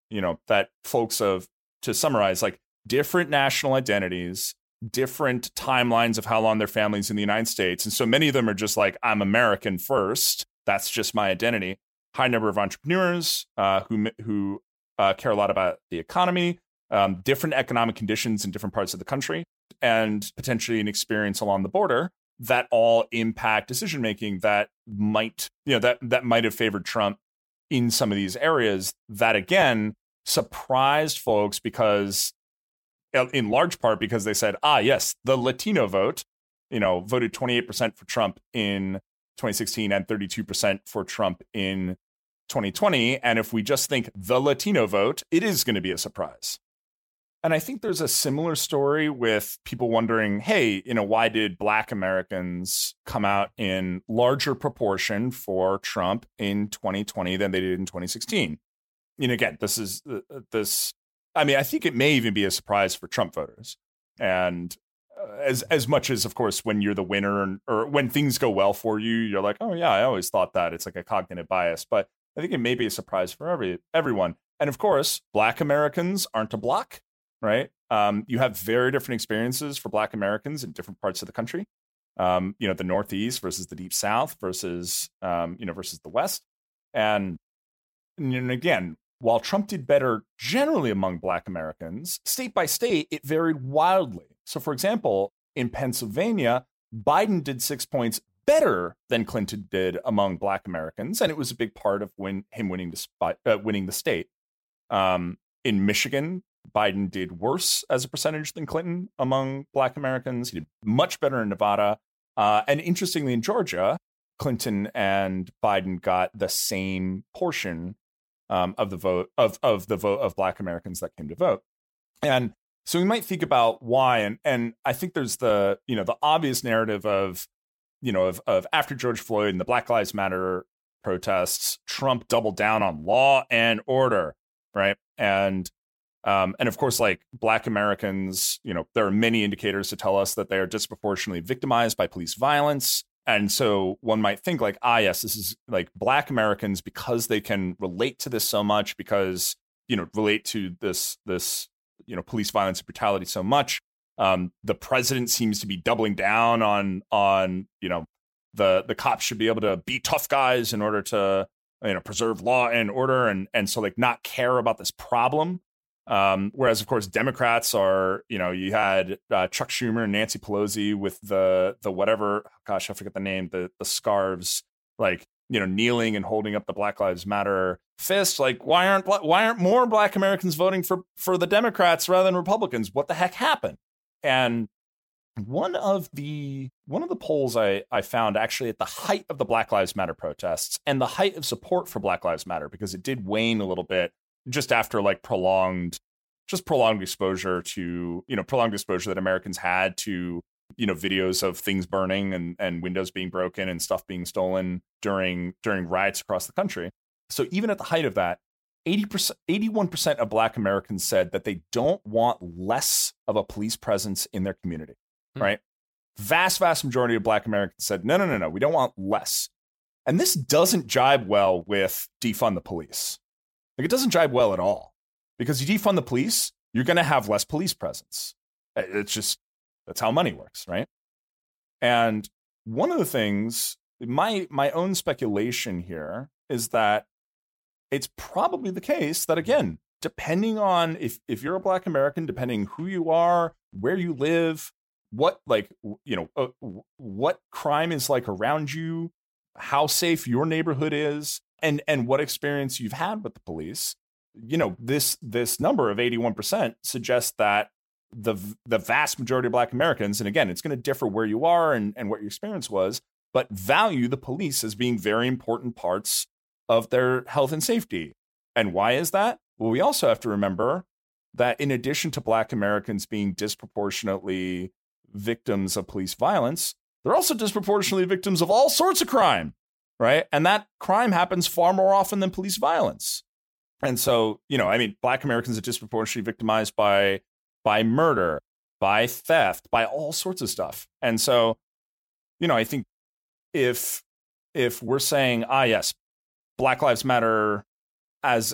folks of, to summarize, like different national identities, different timelines of how long their family's in the United States. And so many of them are just like, I'm American first. That's just my identity. High number of entrepreneurs who care a lot about the economy, different economic conditions in different parts of the country, and potentially an experience along the border that all impact decision making that might have favored Trump in some of these areas, that again surprised folks, because in large part because they said, yes, the Latino vote, voted 28% for Trump in 2016 and 32% for Trump in 2020. And if we just think the Latino vote, it is going to be a surprise. And I think there's a similar story with people wondering, hey, why did Black Americans come out in larger proportion for Trump in 2020 than they did in 2016? Again, I think it may even be a surprise for Trump voters. And as much as, of course, when you're the winner or when things go well for you, you're like, oh, yeah, I always thought that. It's like a cognitive bias. But I think it may be a surprise for everyone. And of course, Black Americans aren't a block. Right. You have very different experiences for Black Americans in different parts of the country. The Northeast versus the Deep South versus the West. And again, while Trump did better generally among Black Americans, state by state, it varied wildly. So, for example, in Pennsylvania, Biden did 6 points better than Clinton did among Black Americans. And it was a big part of him winning the state. In Michigan, Biden did worse as a percentage than Clinton among Black Americans. He did much better in Nevada. And interestingly, in Georgia, Clinton and Biden got the same portion of the vote of Black Americans that came to vote. And so we might think about why. And I think there's the obvious narrative of after George Floyd and the Black Lives Matter protests, Trump doubled down on law and order, right? And of course, like Black Americans, there are many indicators to tell us that they are disproportionately victimized by police violence. And so one might think like, yes, this is like Black Americans, because they can relate to this so much, because, relate to this police violence and brutality so much. The president seems to be doubling down on the cops should be able to be tough guys in order to preserve law and order, and so like not care about this problem. Whereas of course Democrats are, you had Chuck Schumer and Nancy Pelosi with the whatever, gosh, I forget the name, the scarves, like, kneeling and holding up the Black Lives Matter fist. Like, why aren't more Black Americans voting for the Democrats rather than Republicans? What the heck happened? And one of the polls I found actually at the height of the Black Lives Matter protests and the height of support for Black Lives Matter, because it did wane a little bit just after like prolonged exposure that Americans had to videos of things burning and windows being broken and stuff being stolen during riots across the country. So even at the height of that, 81% of Black Americans said that they don't want less of a police presence in their community, right? Vast majority of Black Americans said, no, we don't want less. And this doesn't jibe well with defund the police. Like, it doesn't jibe well at all, because you defund the police, you're going to have less police presence. It's just, that's how money works, right? And one of the things, my own speculation here is that it's probably the case that, again, depending on if you're a Black American, depending who you are, where you live, what crime is like around you, how safe your neighborhood is, and what experience you've had with the police, this number of 81% suggests that the vast majority of Black Americans, and again, it's going to differ where you are and what your experience was, but value the police as being very important parts of their health and safety. And why is that? Well, we also have to remember that in addition to Black Americans being disproportionately victims of police violence, they're also disproportionately victims of all sorts of crime, right? And that crime happens far more often than police violence. And so, Black Americans are disproportionately victimized by murder, by theft, by all sorts of stuff. And so, I think if we're saying, yes, Black Lives Matter as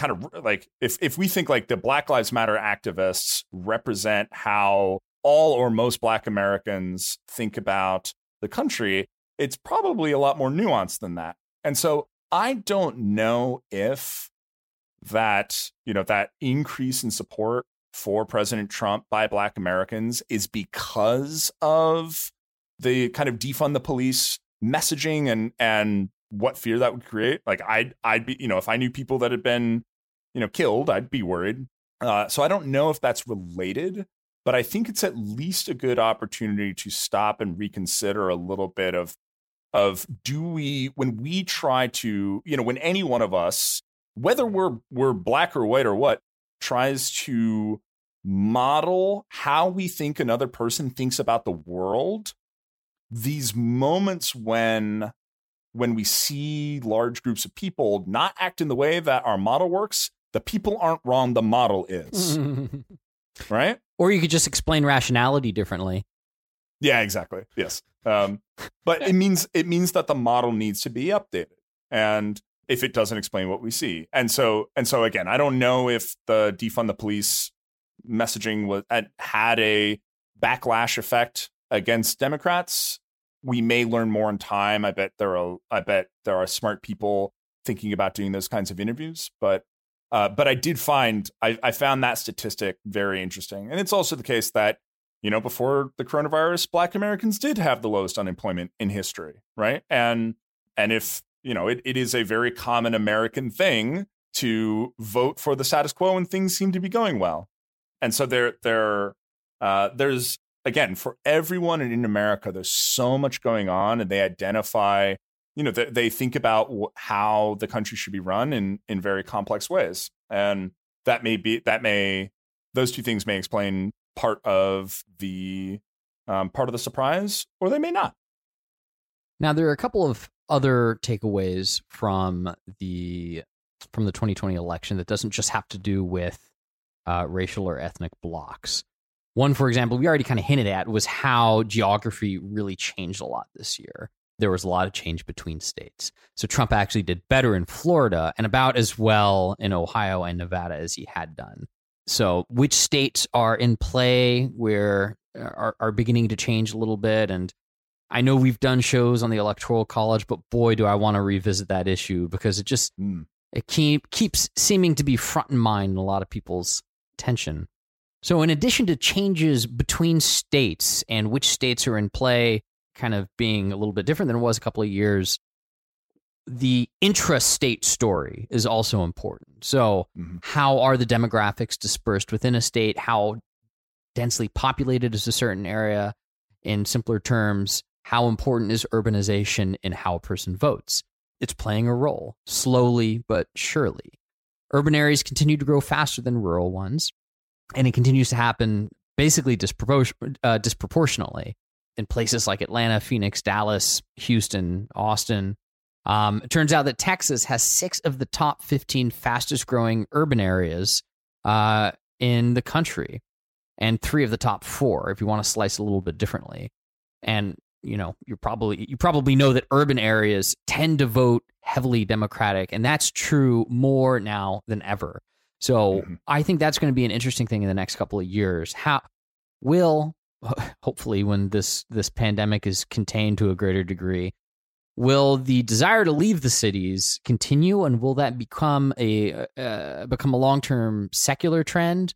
if we think like the Black Lives Matter activists represent how all or most Black Americans think about the country, it's probably a lot more nuanced than that. And so I don't know if that increase in support for President Trump by Black Americans is because of the kind of defund the police messaging and what fear that would create. Like I'd be, if I knew people that had been, killed, I'd be worried. So I don't know if that's related, but I think it's at least a good opportunity to stop and reconsider a little bit of when we try to, when any one of us, whether we're Black or white or what, tries to model how we think another person thinks about the world, these moments when we see large groups of people not act in the way that our model works, the people aren't wrong, the model is. Right? Or you could just explain rationality differently. Yeah, exactly. Yes. But it means that the model needs to be updated. And if it doesn't explain what we see. And so again, I don't know if the defund the police messaging had a backlash effect against Democrats. We may learn more in time. I bet there are smart people thinking about doing those kinds of interviews. But I did find I found that statistic very interesting. And it's also the case that, before the coronavirus, Black Americans did have the lowest unemployment in history, right? And if it is a very common American thing to vote for the status quo when things seem to be going well. And so there's, again, for everyone in America, there's so much going on, and they identify, they think about how the country should be run in very complex ways. And those two things may explain part of the surprise, or they may not. Now, there are a couple of other takeaways from the 2020 election that doesn't just have to do with racial or ethnic blocks. One, for example, we already kind of hinted at, was how geography really changed a lot this year. There was a lot of change between states. So Trump actually did better in Florida and about as well in Ohio and Nevada as he had done. So which states are in play where are beginning to change a little bit? And I know we've done shows on the Electoral College, but boy, do I want to revisit that issue because it just it keeps seeming to be front in mind in a lot of people's attention. So in addition to changes between states and which states are in play kind of being a little bit different than it was a couple of years, the intra-state story is also important. So how are the demographics dispersed within a state? How densely populated is a certain area? In simpler terms, how important is urbanization in how a person votes? It's playing a role, slowly but surely. Urban areas continue to grow faster than rural ones, and it continues to happen basically disproportionately in places like Atlanta, Phoenix, Dallas, Houston, Austin. It turns out that Texas has 6 of the top 15 fastest growing urban areas in the country, and 3 of the top 4, if you want to slice it a little bit differently. And you probably know that urban areas tend to vote heavily Democratic, and that's true more now than ever. So I think that's going to be an interesting thing in the next couple of years. How will, hopefully, when this pandemic is contained to a greater degree, will the desire to leave the cities continue, and will that become a long-term secular trend,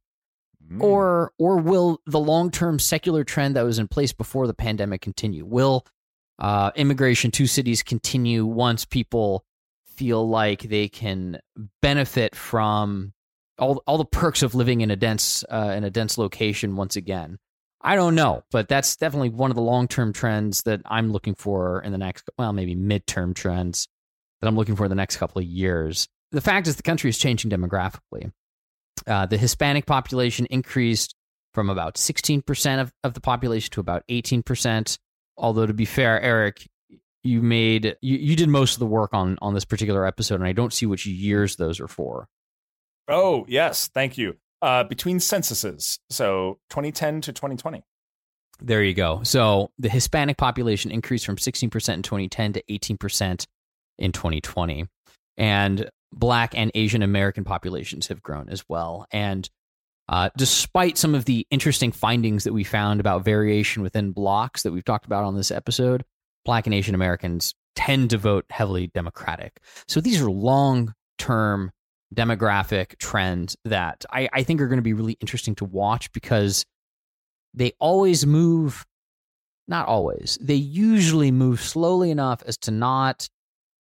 or will the long-term secular trend that was in place before the pandemic continue? Will immigration to cities continue once people feel like they can benefit from all the perks of living in a dense location once again? I don't know, but that's definitely one of the long-term trends that I'm looking for in the next, maybe midterm trends that I'm looking for in the next couple of years. The fact is the country is changing demographically. The Hispanic population increased from about 16% of the population to about 18%. Although, to be fair, Eric, you did most of the work on this particular episode, and I don't see which years those are for. Oh, yes. Thank you. Between censuses, so 2010 to 2020. There you go. So the Hispanic population increased from 16% in 2010 to 18% in 2020. And Black and Asian American populations have grown as well. And despite some of the interesting findings that we found about variation within blocks that we've talked about on this episode, Black and Asian Americans tend to vote heavily Democratic. So these are long-term demographic trends that I think are going to be really interesting to watch because they always move, not always, they usually move slowly enough as to not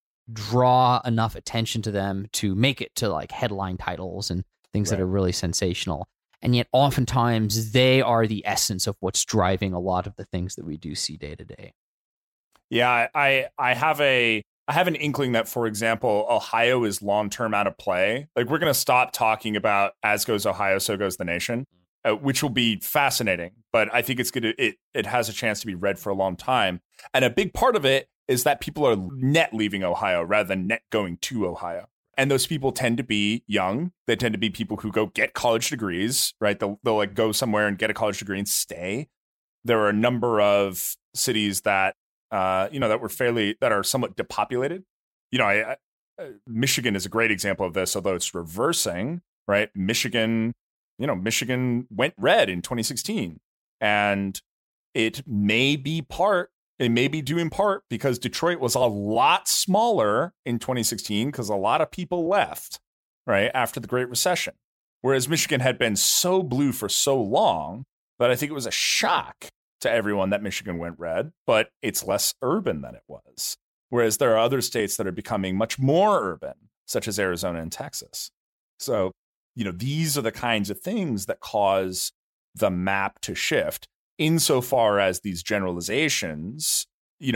draw enough attention to them to make it to like headline titles and things that are really sensational. And yet oftentimes they are the essence of what's driving a lot of the things that we do see day to day. Yeah, I have an inkling that, for example, Ohio is long-term out of play. Like, we're going to stop talking about as goes Ohio, so goes the nation, which will be fascinating. But I think it has a chance to be read for a long time. And a big part of it is that people are net leaving Ohio rather than net going to Ohio. And those people tend to be young. They tend to be people who go get college degrees, right? They'll like go somewhere and get a college degree and stay. There are a number of cities that that are somewhat depopulated. Michigan is a great example of this, although it's reversing, right? Michigan went red in 2016, and it may be due in part because Detroit was a lot smaller in 2016 because a lot of people left, right, after the Great Recession. Whereas Michigan had been so blue for so long that I think it was a shock to everyone that Michigan went red, but it's less urban than it was. Whereas there are other states that are becoming much more urban, such as Arizona and Texas. So, these are the kinds of things that cause the map to shift insofar as these generalizations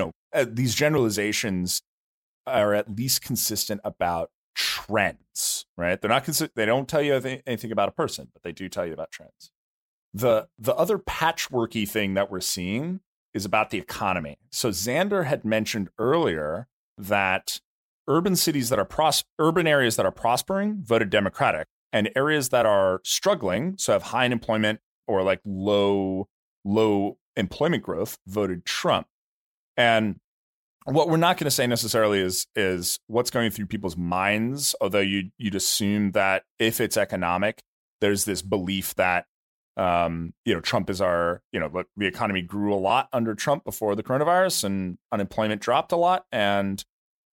are at least consistent about trends, right? They're not they don't tell you anything about a person, but they do tell you about trends. The other patchworky thing that we're seeing is about the economy. So Xander had mentioned earlier that urban areas that are prospering voted Democratic, and areas that are struggling, so have high unemployment or like low employment growth, voted Trump. And what we're not going to say necessarily is what's going through people's minds, although you'd assume that if it's economic, there's this belief that Trump is our, look, the economy grew a lot under Trump before the coronavirus, and unemployment dropped a lot, and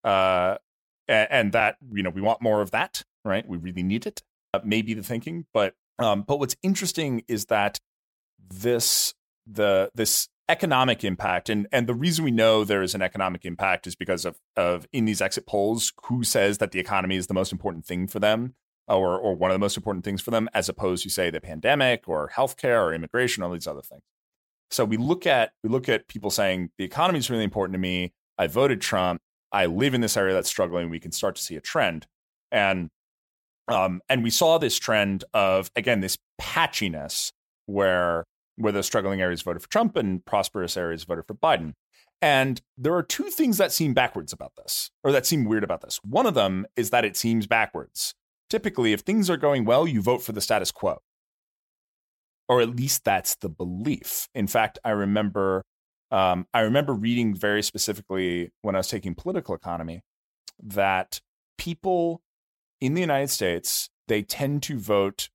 that we want more of that, right? We really need it. Maybe the thinking, but what's interesting is that this economic impact, and the reason we know there is an economic impact is because of in these exit polls, who says that the economy is the most important thing for them, or one of the most important things for them, as opposed to, say, the pandemic or healthcare or immigration, all these other things. So we look at people saying the economy is really important to me. I voted Trump. I live in this area that's struggling. We can start to see a trend, and we saw this trend of, again, this patchiness where the struggling areas voted for Trump and prosperous areas voted for Biden. And there are two things that seem backwards about this, or that seem weird about this. One of them is that it seems backwards. Typically, if things are going well, you vote for the status quo. Or at least that's the belief. In fact, I remember reading very specifically when I was taking political economy that people in the United States, they tend to vote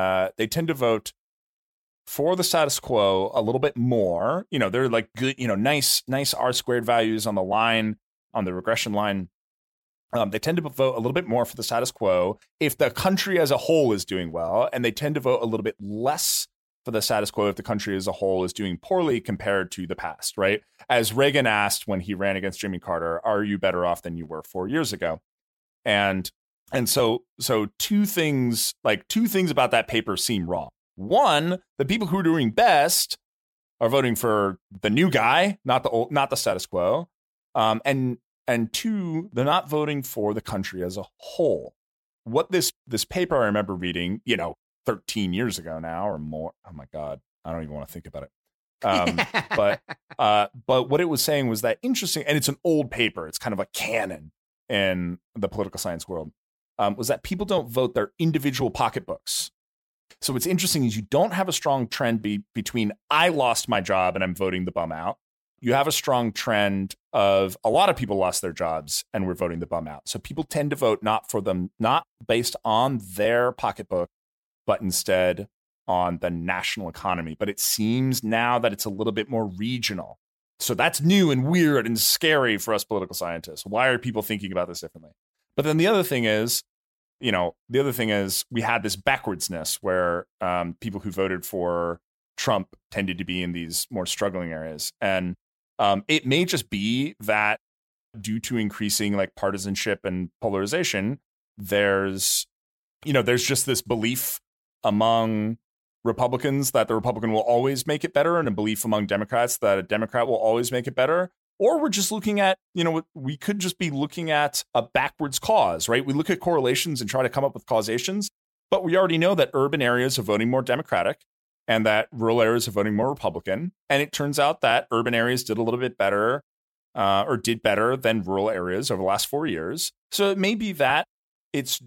for the status quo a little bit more. They're like good, nice R squared values on the line, on the regression line. They tend to vote a little bit more for the status quo if the country as a whole is doing well, and they tend to vote a little bit less for the status quo if the country as a whole is doing poorly compared to the past, right? As Reagan asked when he ran against Jimmy Carter, are you better off than you were 4 years ago? And so two things about that paper seem wrong. One, the people who are doing best are voting for the new guy, not the status quo. And two, they're not voting for the country as a whole. What this paper I remember reading, 13 years ago now or more. Oh my God, I don't even want to think about it. But what it was saying was that interesting, and it's an old paper. It's kind of a canon in the political science world. Was that people don't vote their individual pocketbooks. So what's interesting is you don't have a strong trend between I lost my job and I'm voting the bum out. You have a strong trend of a lot of people lost their jobs and we're voting the bum out. So people tend to vote not based on their pocketbook, but instead on the national economy. But it seems now that it's a little bit more regional. So that's new and weird and scary for us political scientists. Why are people thinking about this differently? But then the other thing is, we had this backwardsness where people who voted for Trump tended to be in these more struggling areas. And it may just be that due to increasing like partisanship and polarization, there's just this belief among Republicans that the Republican will always make it better, and a belief among Democrats that a Democrat will always make it better. Or we're just looking at, we could just be looking at a backwards cause, right? We look at correlations and try to come up with causations, but we already know that urban areas are voting more Democratic and that rural areas are voting more Republican. And it turns out that urban areas did a little bit better or did better than rural areas over the last 4 years. So it may be that it's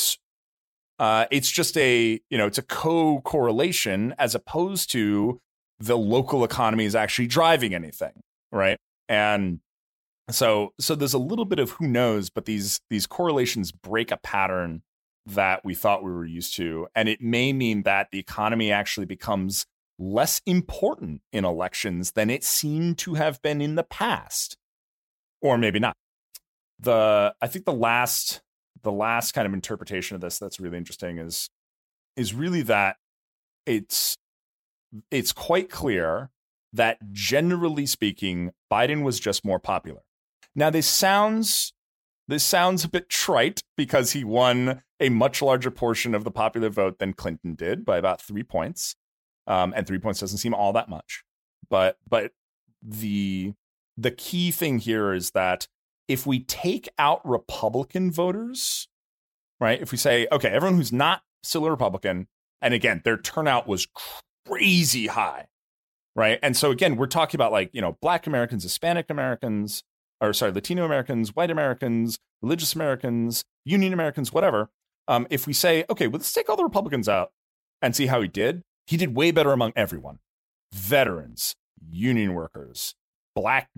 just it's a co-correlation as opposed to the local economy is actually driving anything, right? And so there's a little bit of who knows, but these correlations break a pattern that we thought we were used to. And it may mean that the economy actually becomes less important in elections than it seemed to have been in the past. Or maybe not. I think the last kind of interpretation of this that's really interesting is really that it's quite clear that generally speaking, Biden was just more popular. Now, this sounds a bit trite because he won a much larger portion of the popular vote than Clinton did by about 3 points. And 3 points doesn't seem all that much. But the key thing here is that if we take out Republican voters, right? If we say, okay, everyone who's not still a Republican, and again, their turnout was crazy high, right? And so again, we're talking about Black Americans, Hispanic Americans, Latino Americans, white Americans, religious Americans, union Americans, whatever. If we say, okay, well, let's take all the Republicans out and see how he did way better among everyone. Veterans, union workers, Black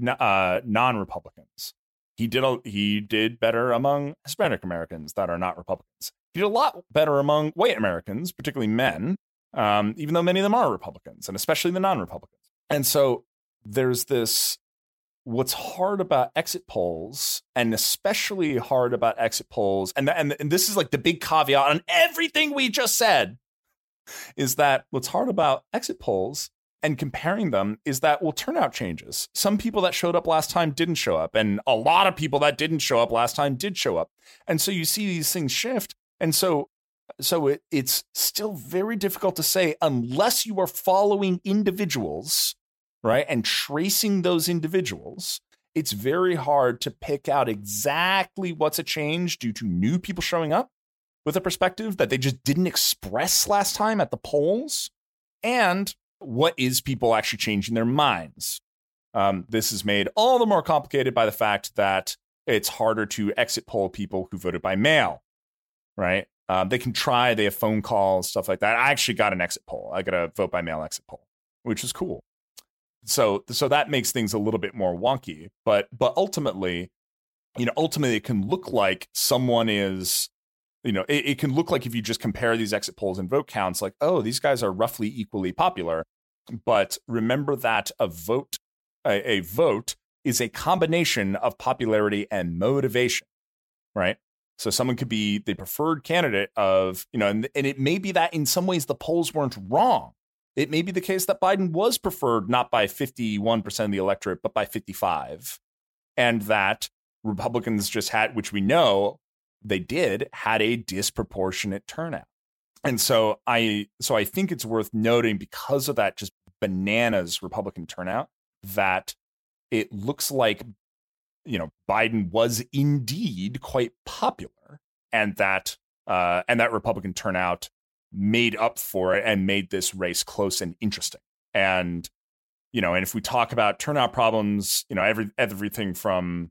non-Republicans. He did better among Hispanic Americans that are not Republicans. He did a lot better among white Americans, particularly men, even though many of them are Republicans, and especially the non-Republicans. And so there's this, what's hard about exit polls, and especially hard about exit polls, and this is like the big caveat on everything we just said, is that what's hard about exit polls and comparing them is that, well, turnout changes. Some people that showed up last time didn't show up, and a lot of people that didn't show up last time did show up. And so you see these things shift. And so it's still very difficult to say unless you are following individuals, right, and tracing those individuals. It's very hard to pick out exactly what's a change due to new people showing up with a perspective that they just didn't express last time at the polls, and what is people actually changing their minds. This is made all the more complicated by the fact that it's harder to exit poll people who voted by mail, right? They can try, they have phone calls, stuff like that. I actually got an exit poll. I got a vote by mail exit poll, which is cool. So that makes things a little bit more wonky, but ultimately it can look like someone is, it can look like if you just compare these exit polls and vote counts, like, oh, these guys are roughly equally popular. But remember that a vote is a combination of popularity and motivation, right? So someone could be the preferred candidate of, and it may be that in some ways the polls weren't wrong. It may be the case that Biden was preferred not by 51% of the electorate, but by 55%. And that Republicans just had, which we know they did, had a disproportionate turnout. And so I think it's worth noting, because of that just bananas Republican turnout, that it looks like, Biden was indeed quite popular, and that Republican turnout made up for it and made this race close and interesting. And, and if we talk about turnout problems, everything from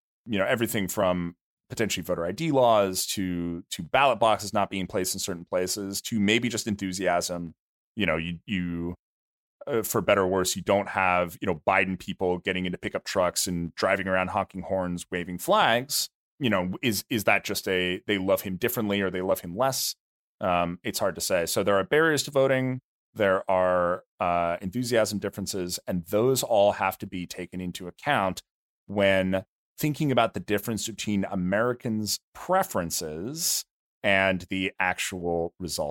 potentially voter ID laws to ballot boxes not being placed in certain places, to maybe just enthusiasm. You for better or worse, you don't have, Biden people getting into pickup trucks and driving around honking horns, waving flags. Is that just they love him differently or they love him less? It's hard to say. So there are barriers to voting. There are enthusiasm differences, and those all have to be taken into account when thinking about the difference between Americans' preferences and the actual result.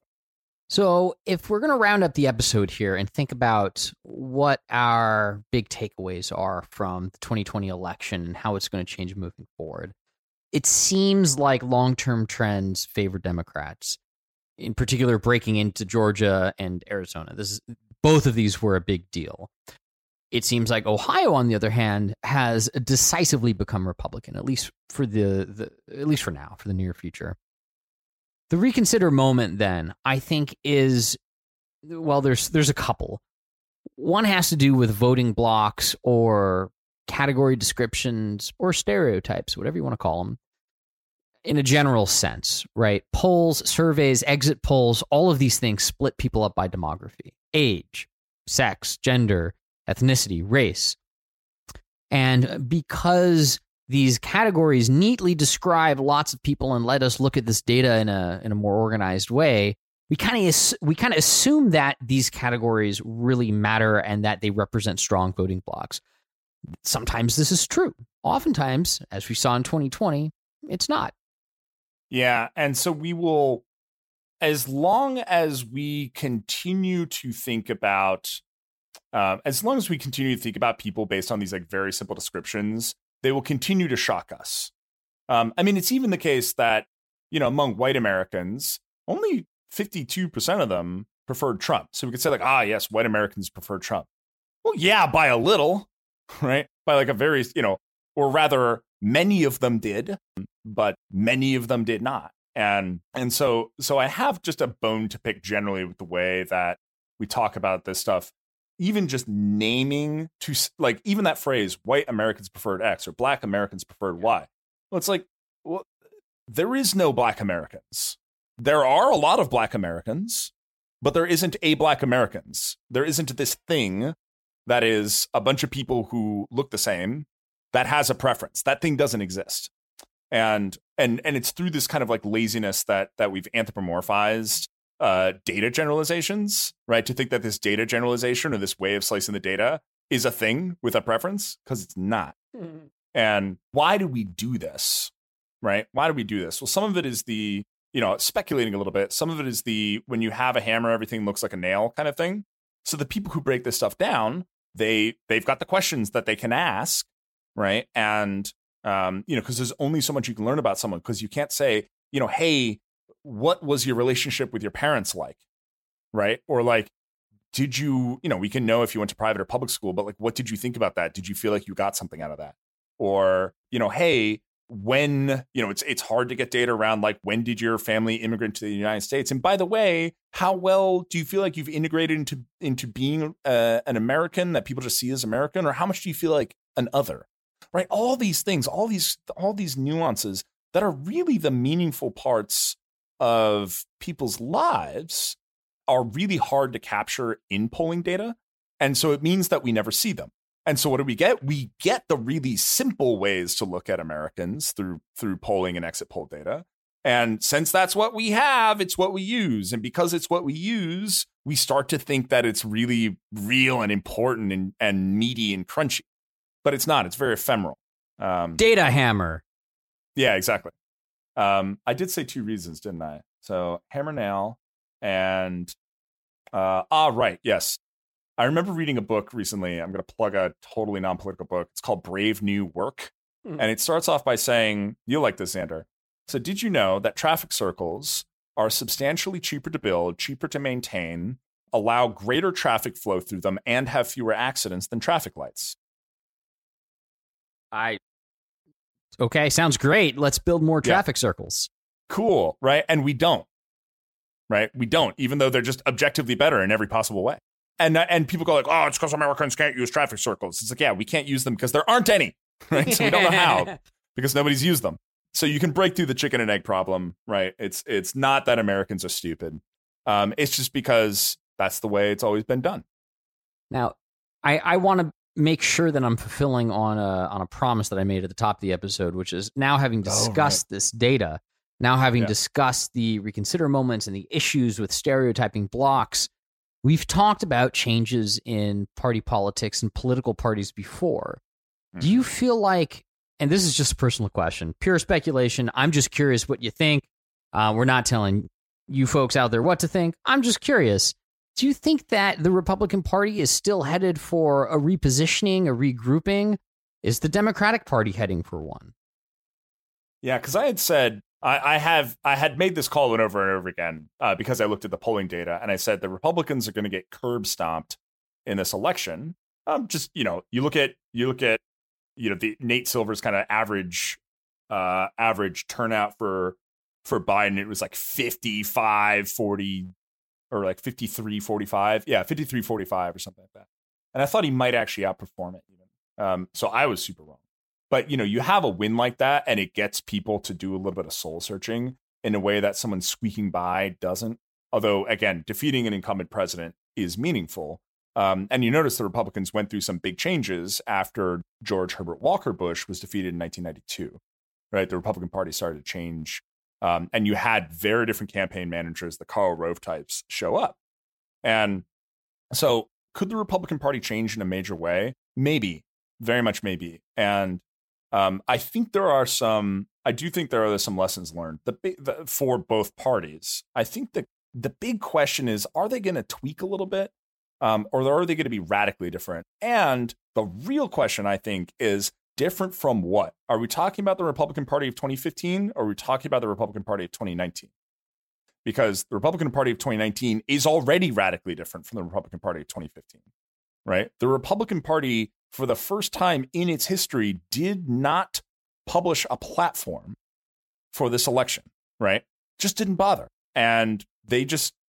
So if we're going to round up the episode here and think about what our big takeaways are from the 2020 election and how it's going to change moving forward, it seems like long-term trends favor Democrats, in particular breaking into Georgia and Arizona. Both of these were a big deal. It seems like Ohio, on the other hand, has decisively become Republican, at least for at least for now, for the near future. The reconsider moment, then, I think is, well, there's a couple. One has to do with voting blocks or category descriptions or stereotypes, whatever you want to call them, in a general sense, right? Polls, surveys, exit polls, all of these things split people up by demography, age, sex, gender, ethnicity, race. And because these categories neatly describe lots of people and let us look at this data in a more organized way, we kind of assume that these categories really matter and that they represent strong voting blocks. Sometimes this is true. Oftentimes, as we saw in 2020, it's not. Yeah, and so we will, as long as we continue to think about, people based on these like very simple descriptions, they will continue to shock us. It's even the case that, among white Americans, only 52% of them preferred Trump. So we could say like, yes, white Americans prefer Trump. Well, yeah, by a little, right? By like a very, or rather many of them did, but many of them did not. And so I have just a bone to pick generally with the way that we talk about this stuff. Even just naming to like even that phrase, white Americans preferred X or black Americans preferred Y. Well, it's like, well, there is no black Americans. There are a lot of black Americans, but there isn't a black Americans. There isn't this thing that is a bunch of people who look the same that has a preference. That thing doesn't exist. And it's through this kind of like laziness that we've anthropomorphized data generalizations, right? To think that this data generalization or this way of slicing the data is a thing with a preference, because it's not. And why do we do this, right? Why do we do this? Well, some of it is the, speculating a little bit. Some of it is the, when you have a hammer, everything looks like a nail kind of thing. So the people who break this stuff down, they've got the questions that they can ask, right? And, because there's only so much you can learn about someone, because you can't say, hey, what was your relationship with your parents like, right? Or like, did you, we can know if you went to private or public school, but like, what did you think about that? Did you feel like you got something out of that? Or, hey, when, it's hard to get data around, like, when did your family immigrate to the United States? And by the way, how well do you feel like you've integrated into being an American that people just see as American? Or how much do you feel like an other, right? All these things, all these nuances that are really the meaningful parts of people's lives are really hard to capture in polling data. And so it means that we never see them. And so what do we get? We get the really simple ways to look at Americans through polling and exit poll data. And since that's what we have, it's what we use. And because it's what we use, we start to think that it's really real and important and meaty and crunchy. But it's not. It's very ephemeral. Data hammer. Yeah, exactly. I did say 2 reasons, didn't I? So hammer nail and right. Yes. I remember reading a book recently. I'm going to plug a totally non-political book. It's called Brave New Work. And it starts off by saying, you'll like this, Xander. So did you know that traffic circles are substantially cheaper to build, cheaper to maintain, allow greater traffic flow through them, and have fewer accidents than traffic lights? Okay, sounds great. Let's build more traffic circles. Cool, right? And we don't, right? We don't, even though they're just objectively better in every possible way. And people go like, oh, it's because Americans can't use traffic circles. It's like, yeah, we can't use them because there aren't any, right? So we don't know how, because nobody's used them. So you can break through the chicken and egg problem, right? It's not that Americans are stupid. It's just because that's the way it's always been done. Now, I want to make sure that I'm fulfilling on a promise that I made at the top of the episode, which is now having discussed this data, now having discussed the reconsider moments and the issues with stereotyping blocks, we've talked about changes in party politics and political parties before. Do you feel like, and this is just a personal question, pure speculation, I'm just curious what you think. We're not telling you folks out there what to think. I'm just curious. Do you think that the Republican Party is still headed for a repositioning, a regrouping? Is the Democratic Party heading for one? Yeah, because I had said, I had made this call over and over again because I looked at the polling data, and I said the Republicans are going to get curb stomped in this election. You look at the Nate Silver's kind of average turnout for Biden. It was like 55-40 or like 53-45. Yeah, 53-45 or something like that. And I thought he might actually outperform it even. So I was super wrong. But, you have a win like that, and it gets people to do a little bit of soul searching in a way that someone squeaking by doesn't. Although, again, defeating an incumbent president is meaningful. And you notice the Republicans went through some big changes after George Herbert Walker Bush was defeated in 1992. Right? The Republican Party started to change. And you had very different campaign managers, the Karl Rove types, show up. And so could the Republican Party change in a major way? Maybe. Very much maybe. And I think there are some lessons learned for both parties. I think the big question is, are they going to tweak a little bit? Or are they going to be radically different? And the real question, I think, is different from what? Are we talking about the Republican Party of 2015, or are we talking about the Republican Party of 2019? Because the Republican Party of 2019 is already radically different from the Republican Party of 2015, right? The Republican Party, for the first time in its history, did not publish a platform for this election, right? Just didn't bother. And they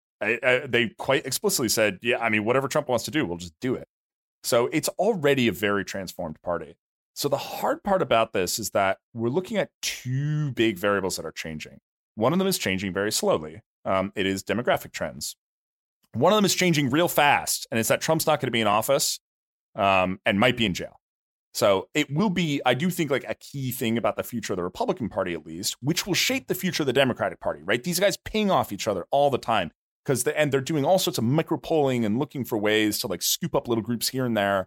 quite explicitly said, yeah, I mean, whatever Trump wants to do, we'll just do it. So it's already a very transformed party. So the hard part about this is that we're looking at 2 big variables that are changing. One of them is changing very slowly. It is demographic trends. One of them is changing real fast, and it's that Trump's not going to be in office and might be in jail. So it will be, I do think, like a key thing about the future of the Republican Party, at least, which will shape the future of the Democratic Party, right? These guys ping off each other all the time and they're doing all sorts of micro polling and looking for ways to like scoop up little groups here and there,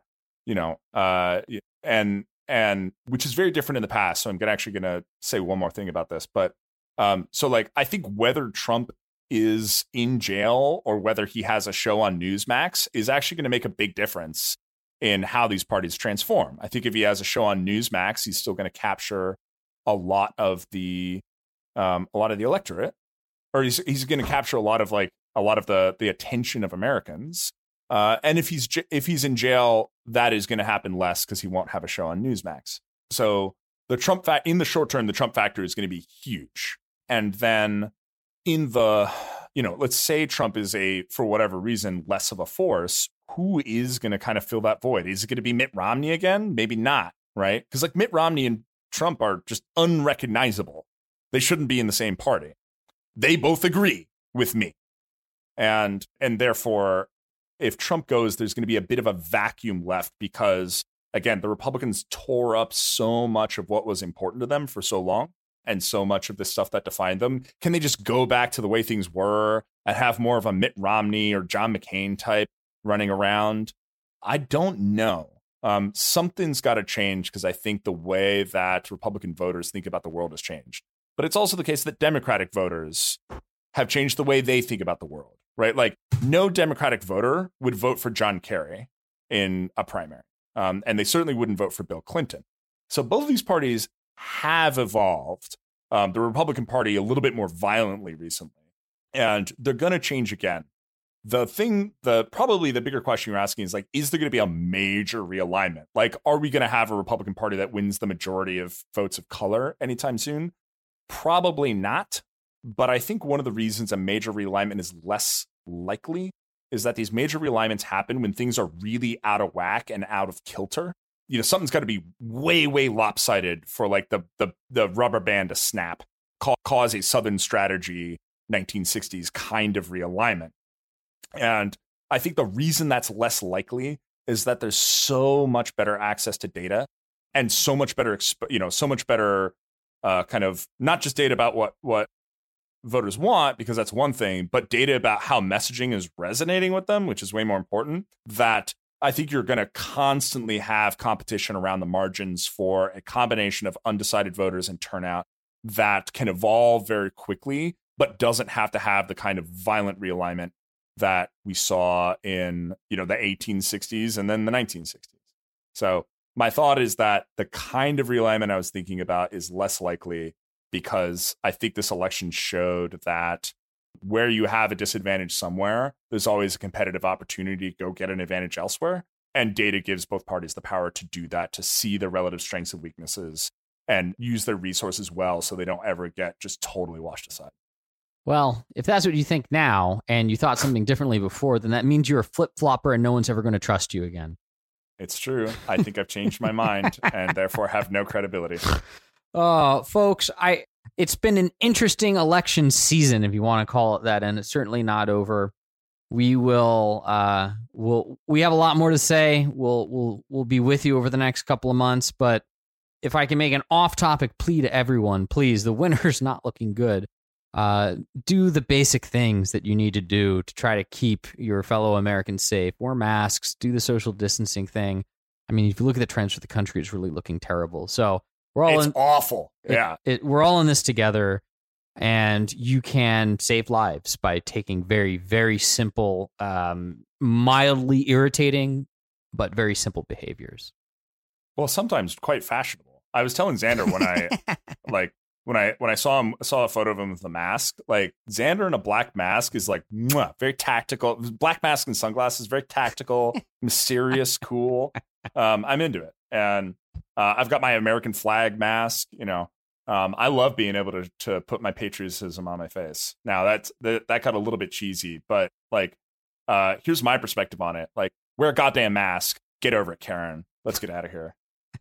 and which is very different in the past. So I'm actually going to say one more thing about this. But so like, I think whether Trump is in jail or whether he has a show on Newsmax is actually going to make a big difference in how these parties transform. I think if he has a show on Newsmax, he's still going to capture a lot of the electorate, or he's going to capture a lot of the attention of Americans. And if he's in jail, that is going to happen less because he won't have a show on Newsmax. So in the short term, the Trump factor is going to be huge. And then in the, let's say Trump is for whatever reason, less of a force, who is going to kind of fill that void? Is it going to be Mitt Romney again? Maybe not, right? Because like Mitt Romney and Trump are just unrecognizable. They shouldn't be in the same party. They both agree with me. And therefore, if Trump goes, there's going to be a bit of a vacuum left because, again, the Republicans tore up so much of what was important to them for so long and so much of the stuff that defined them. Can they just go back to the way things were and have more of a Mitt Romney or John McCain type running around? I don't know. Something's got to change because I think the way that Republican voters think about the world has changed. But it's also the case that Democratic voters have changed the way they think about the world, right? Like no Democratic voter would vote for John Kerry in a primary. And they certainly wouldn't vote for Bill Clinton. So both of these parties have evolved. The Republican Party a little bit more violently recently, and they're going to change again. Probably the bigger question you're asking is like, is there going to be a major realignment? Like, are we going to have a Republican Party that wins the majority of votes of color anytime soon? Probably not. But I think one of the reasons a major realignment is less likely is that these major realignments happen when things are really out of whack and out of kilter. Something's got to be way, way lopsided for like the rubber band to snap, cause a Southern strategy 1960s kind of realignment. And I think the reason that's less likely is that there's so much better access to data and so much better, kind of not just data about what voters want, because that's one thing, but data about how messaging is resonating with them, which is way more important, that I think you're going to constantly have competition around the margins for a combination of undecided voters and turnout that can evolve very quickly, but doesn't have to have the kind of violent realignment that we saw in, the 1860s and then the 1960s. So my thought is that the kind of realignment I was thinking about is less likely because I think this election showed that where you have a disadvantage somewhere, there's always a competitive opportunity to go get an advantage elsewhere. And data gives both parties the power to do that, to see their relative strengths and weaknesses and use their resources well so they don't ever get just totally washed aside. Well, if that's what you think now and you thought something differently before, then that means you're a flip-flopper and no one's ever going to trust you again. It's true. I think I've changed my mind and therefore have no credibility. Folks, it's been an interesting election season, if you want to call it that, and it's certainly not over. We will we have a lot more to say. We'll be with you over the next couple of months, but if I can make an off-topic plea to everyone, please, the winter's not looking good. Do the basic things that you need to do to try to keep your fellow Americans safe. Wear masks, do the social distancing thing. I mean, if you look at the trends for the country, it's really looking terrible. So it's awful. Yeah. We're all in this together, and you can save lives by taking very, very simple, mildly irritating, but very simple behaviors. Well, sometimes quite fashionable. I was telling Xander when I saw a photo of him with the mask, like Xander in a black mask is like very tactical. Black mask and sunglasses, very tactical, mysterious, cool. I'm into it. And I've got my American flag mask, I love being able to put my patriotism on my face. Now that got a little bit cheesy, but like, here's my perspective on it. Like, wear a goddamn mask. Get over it, Karen. Let's get out of here.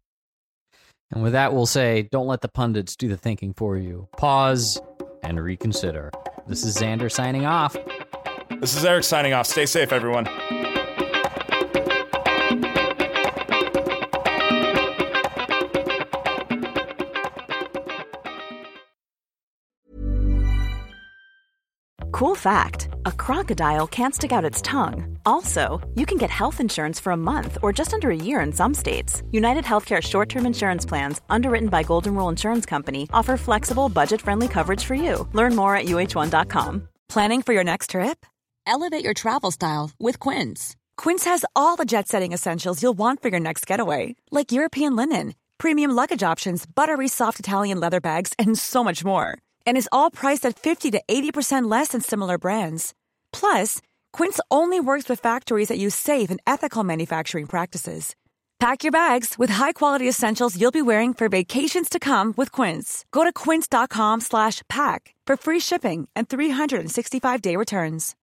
And with that, we'll say, don't let the pundits do the thinking for you. Pause and reconsider. This is Xander signing off. This is Eric signing off. Stay safe, everyone. Cool fact, a crocodile can't stick out its tongue. Also, you can get health insurance for a month or just under a year in some states. United Healthcare short-term insurance plans, underwritten by Golden Rule Insurance Company, offer flexible, budget-friendly coverage for you. Learn more at uh1.com. Planning for your next trip? Elevate your travel style with Quince. Quince has all the jet-setting essentials you'll want for your next getaway, like European linen, premium luggage options, buttery soft Italian leather bags, and so much more. And is all priced at 50 to 80% less than similar brands. Plus, Quince only works with factories that use safe and ethical manufacturing practices. Pack your bags with high-quality essentials you'll be wearing for vacations to come with Quince. Go to quince.com/pack for free shipping and 365-day returns.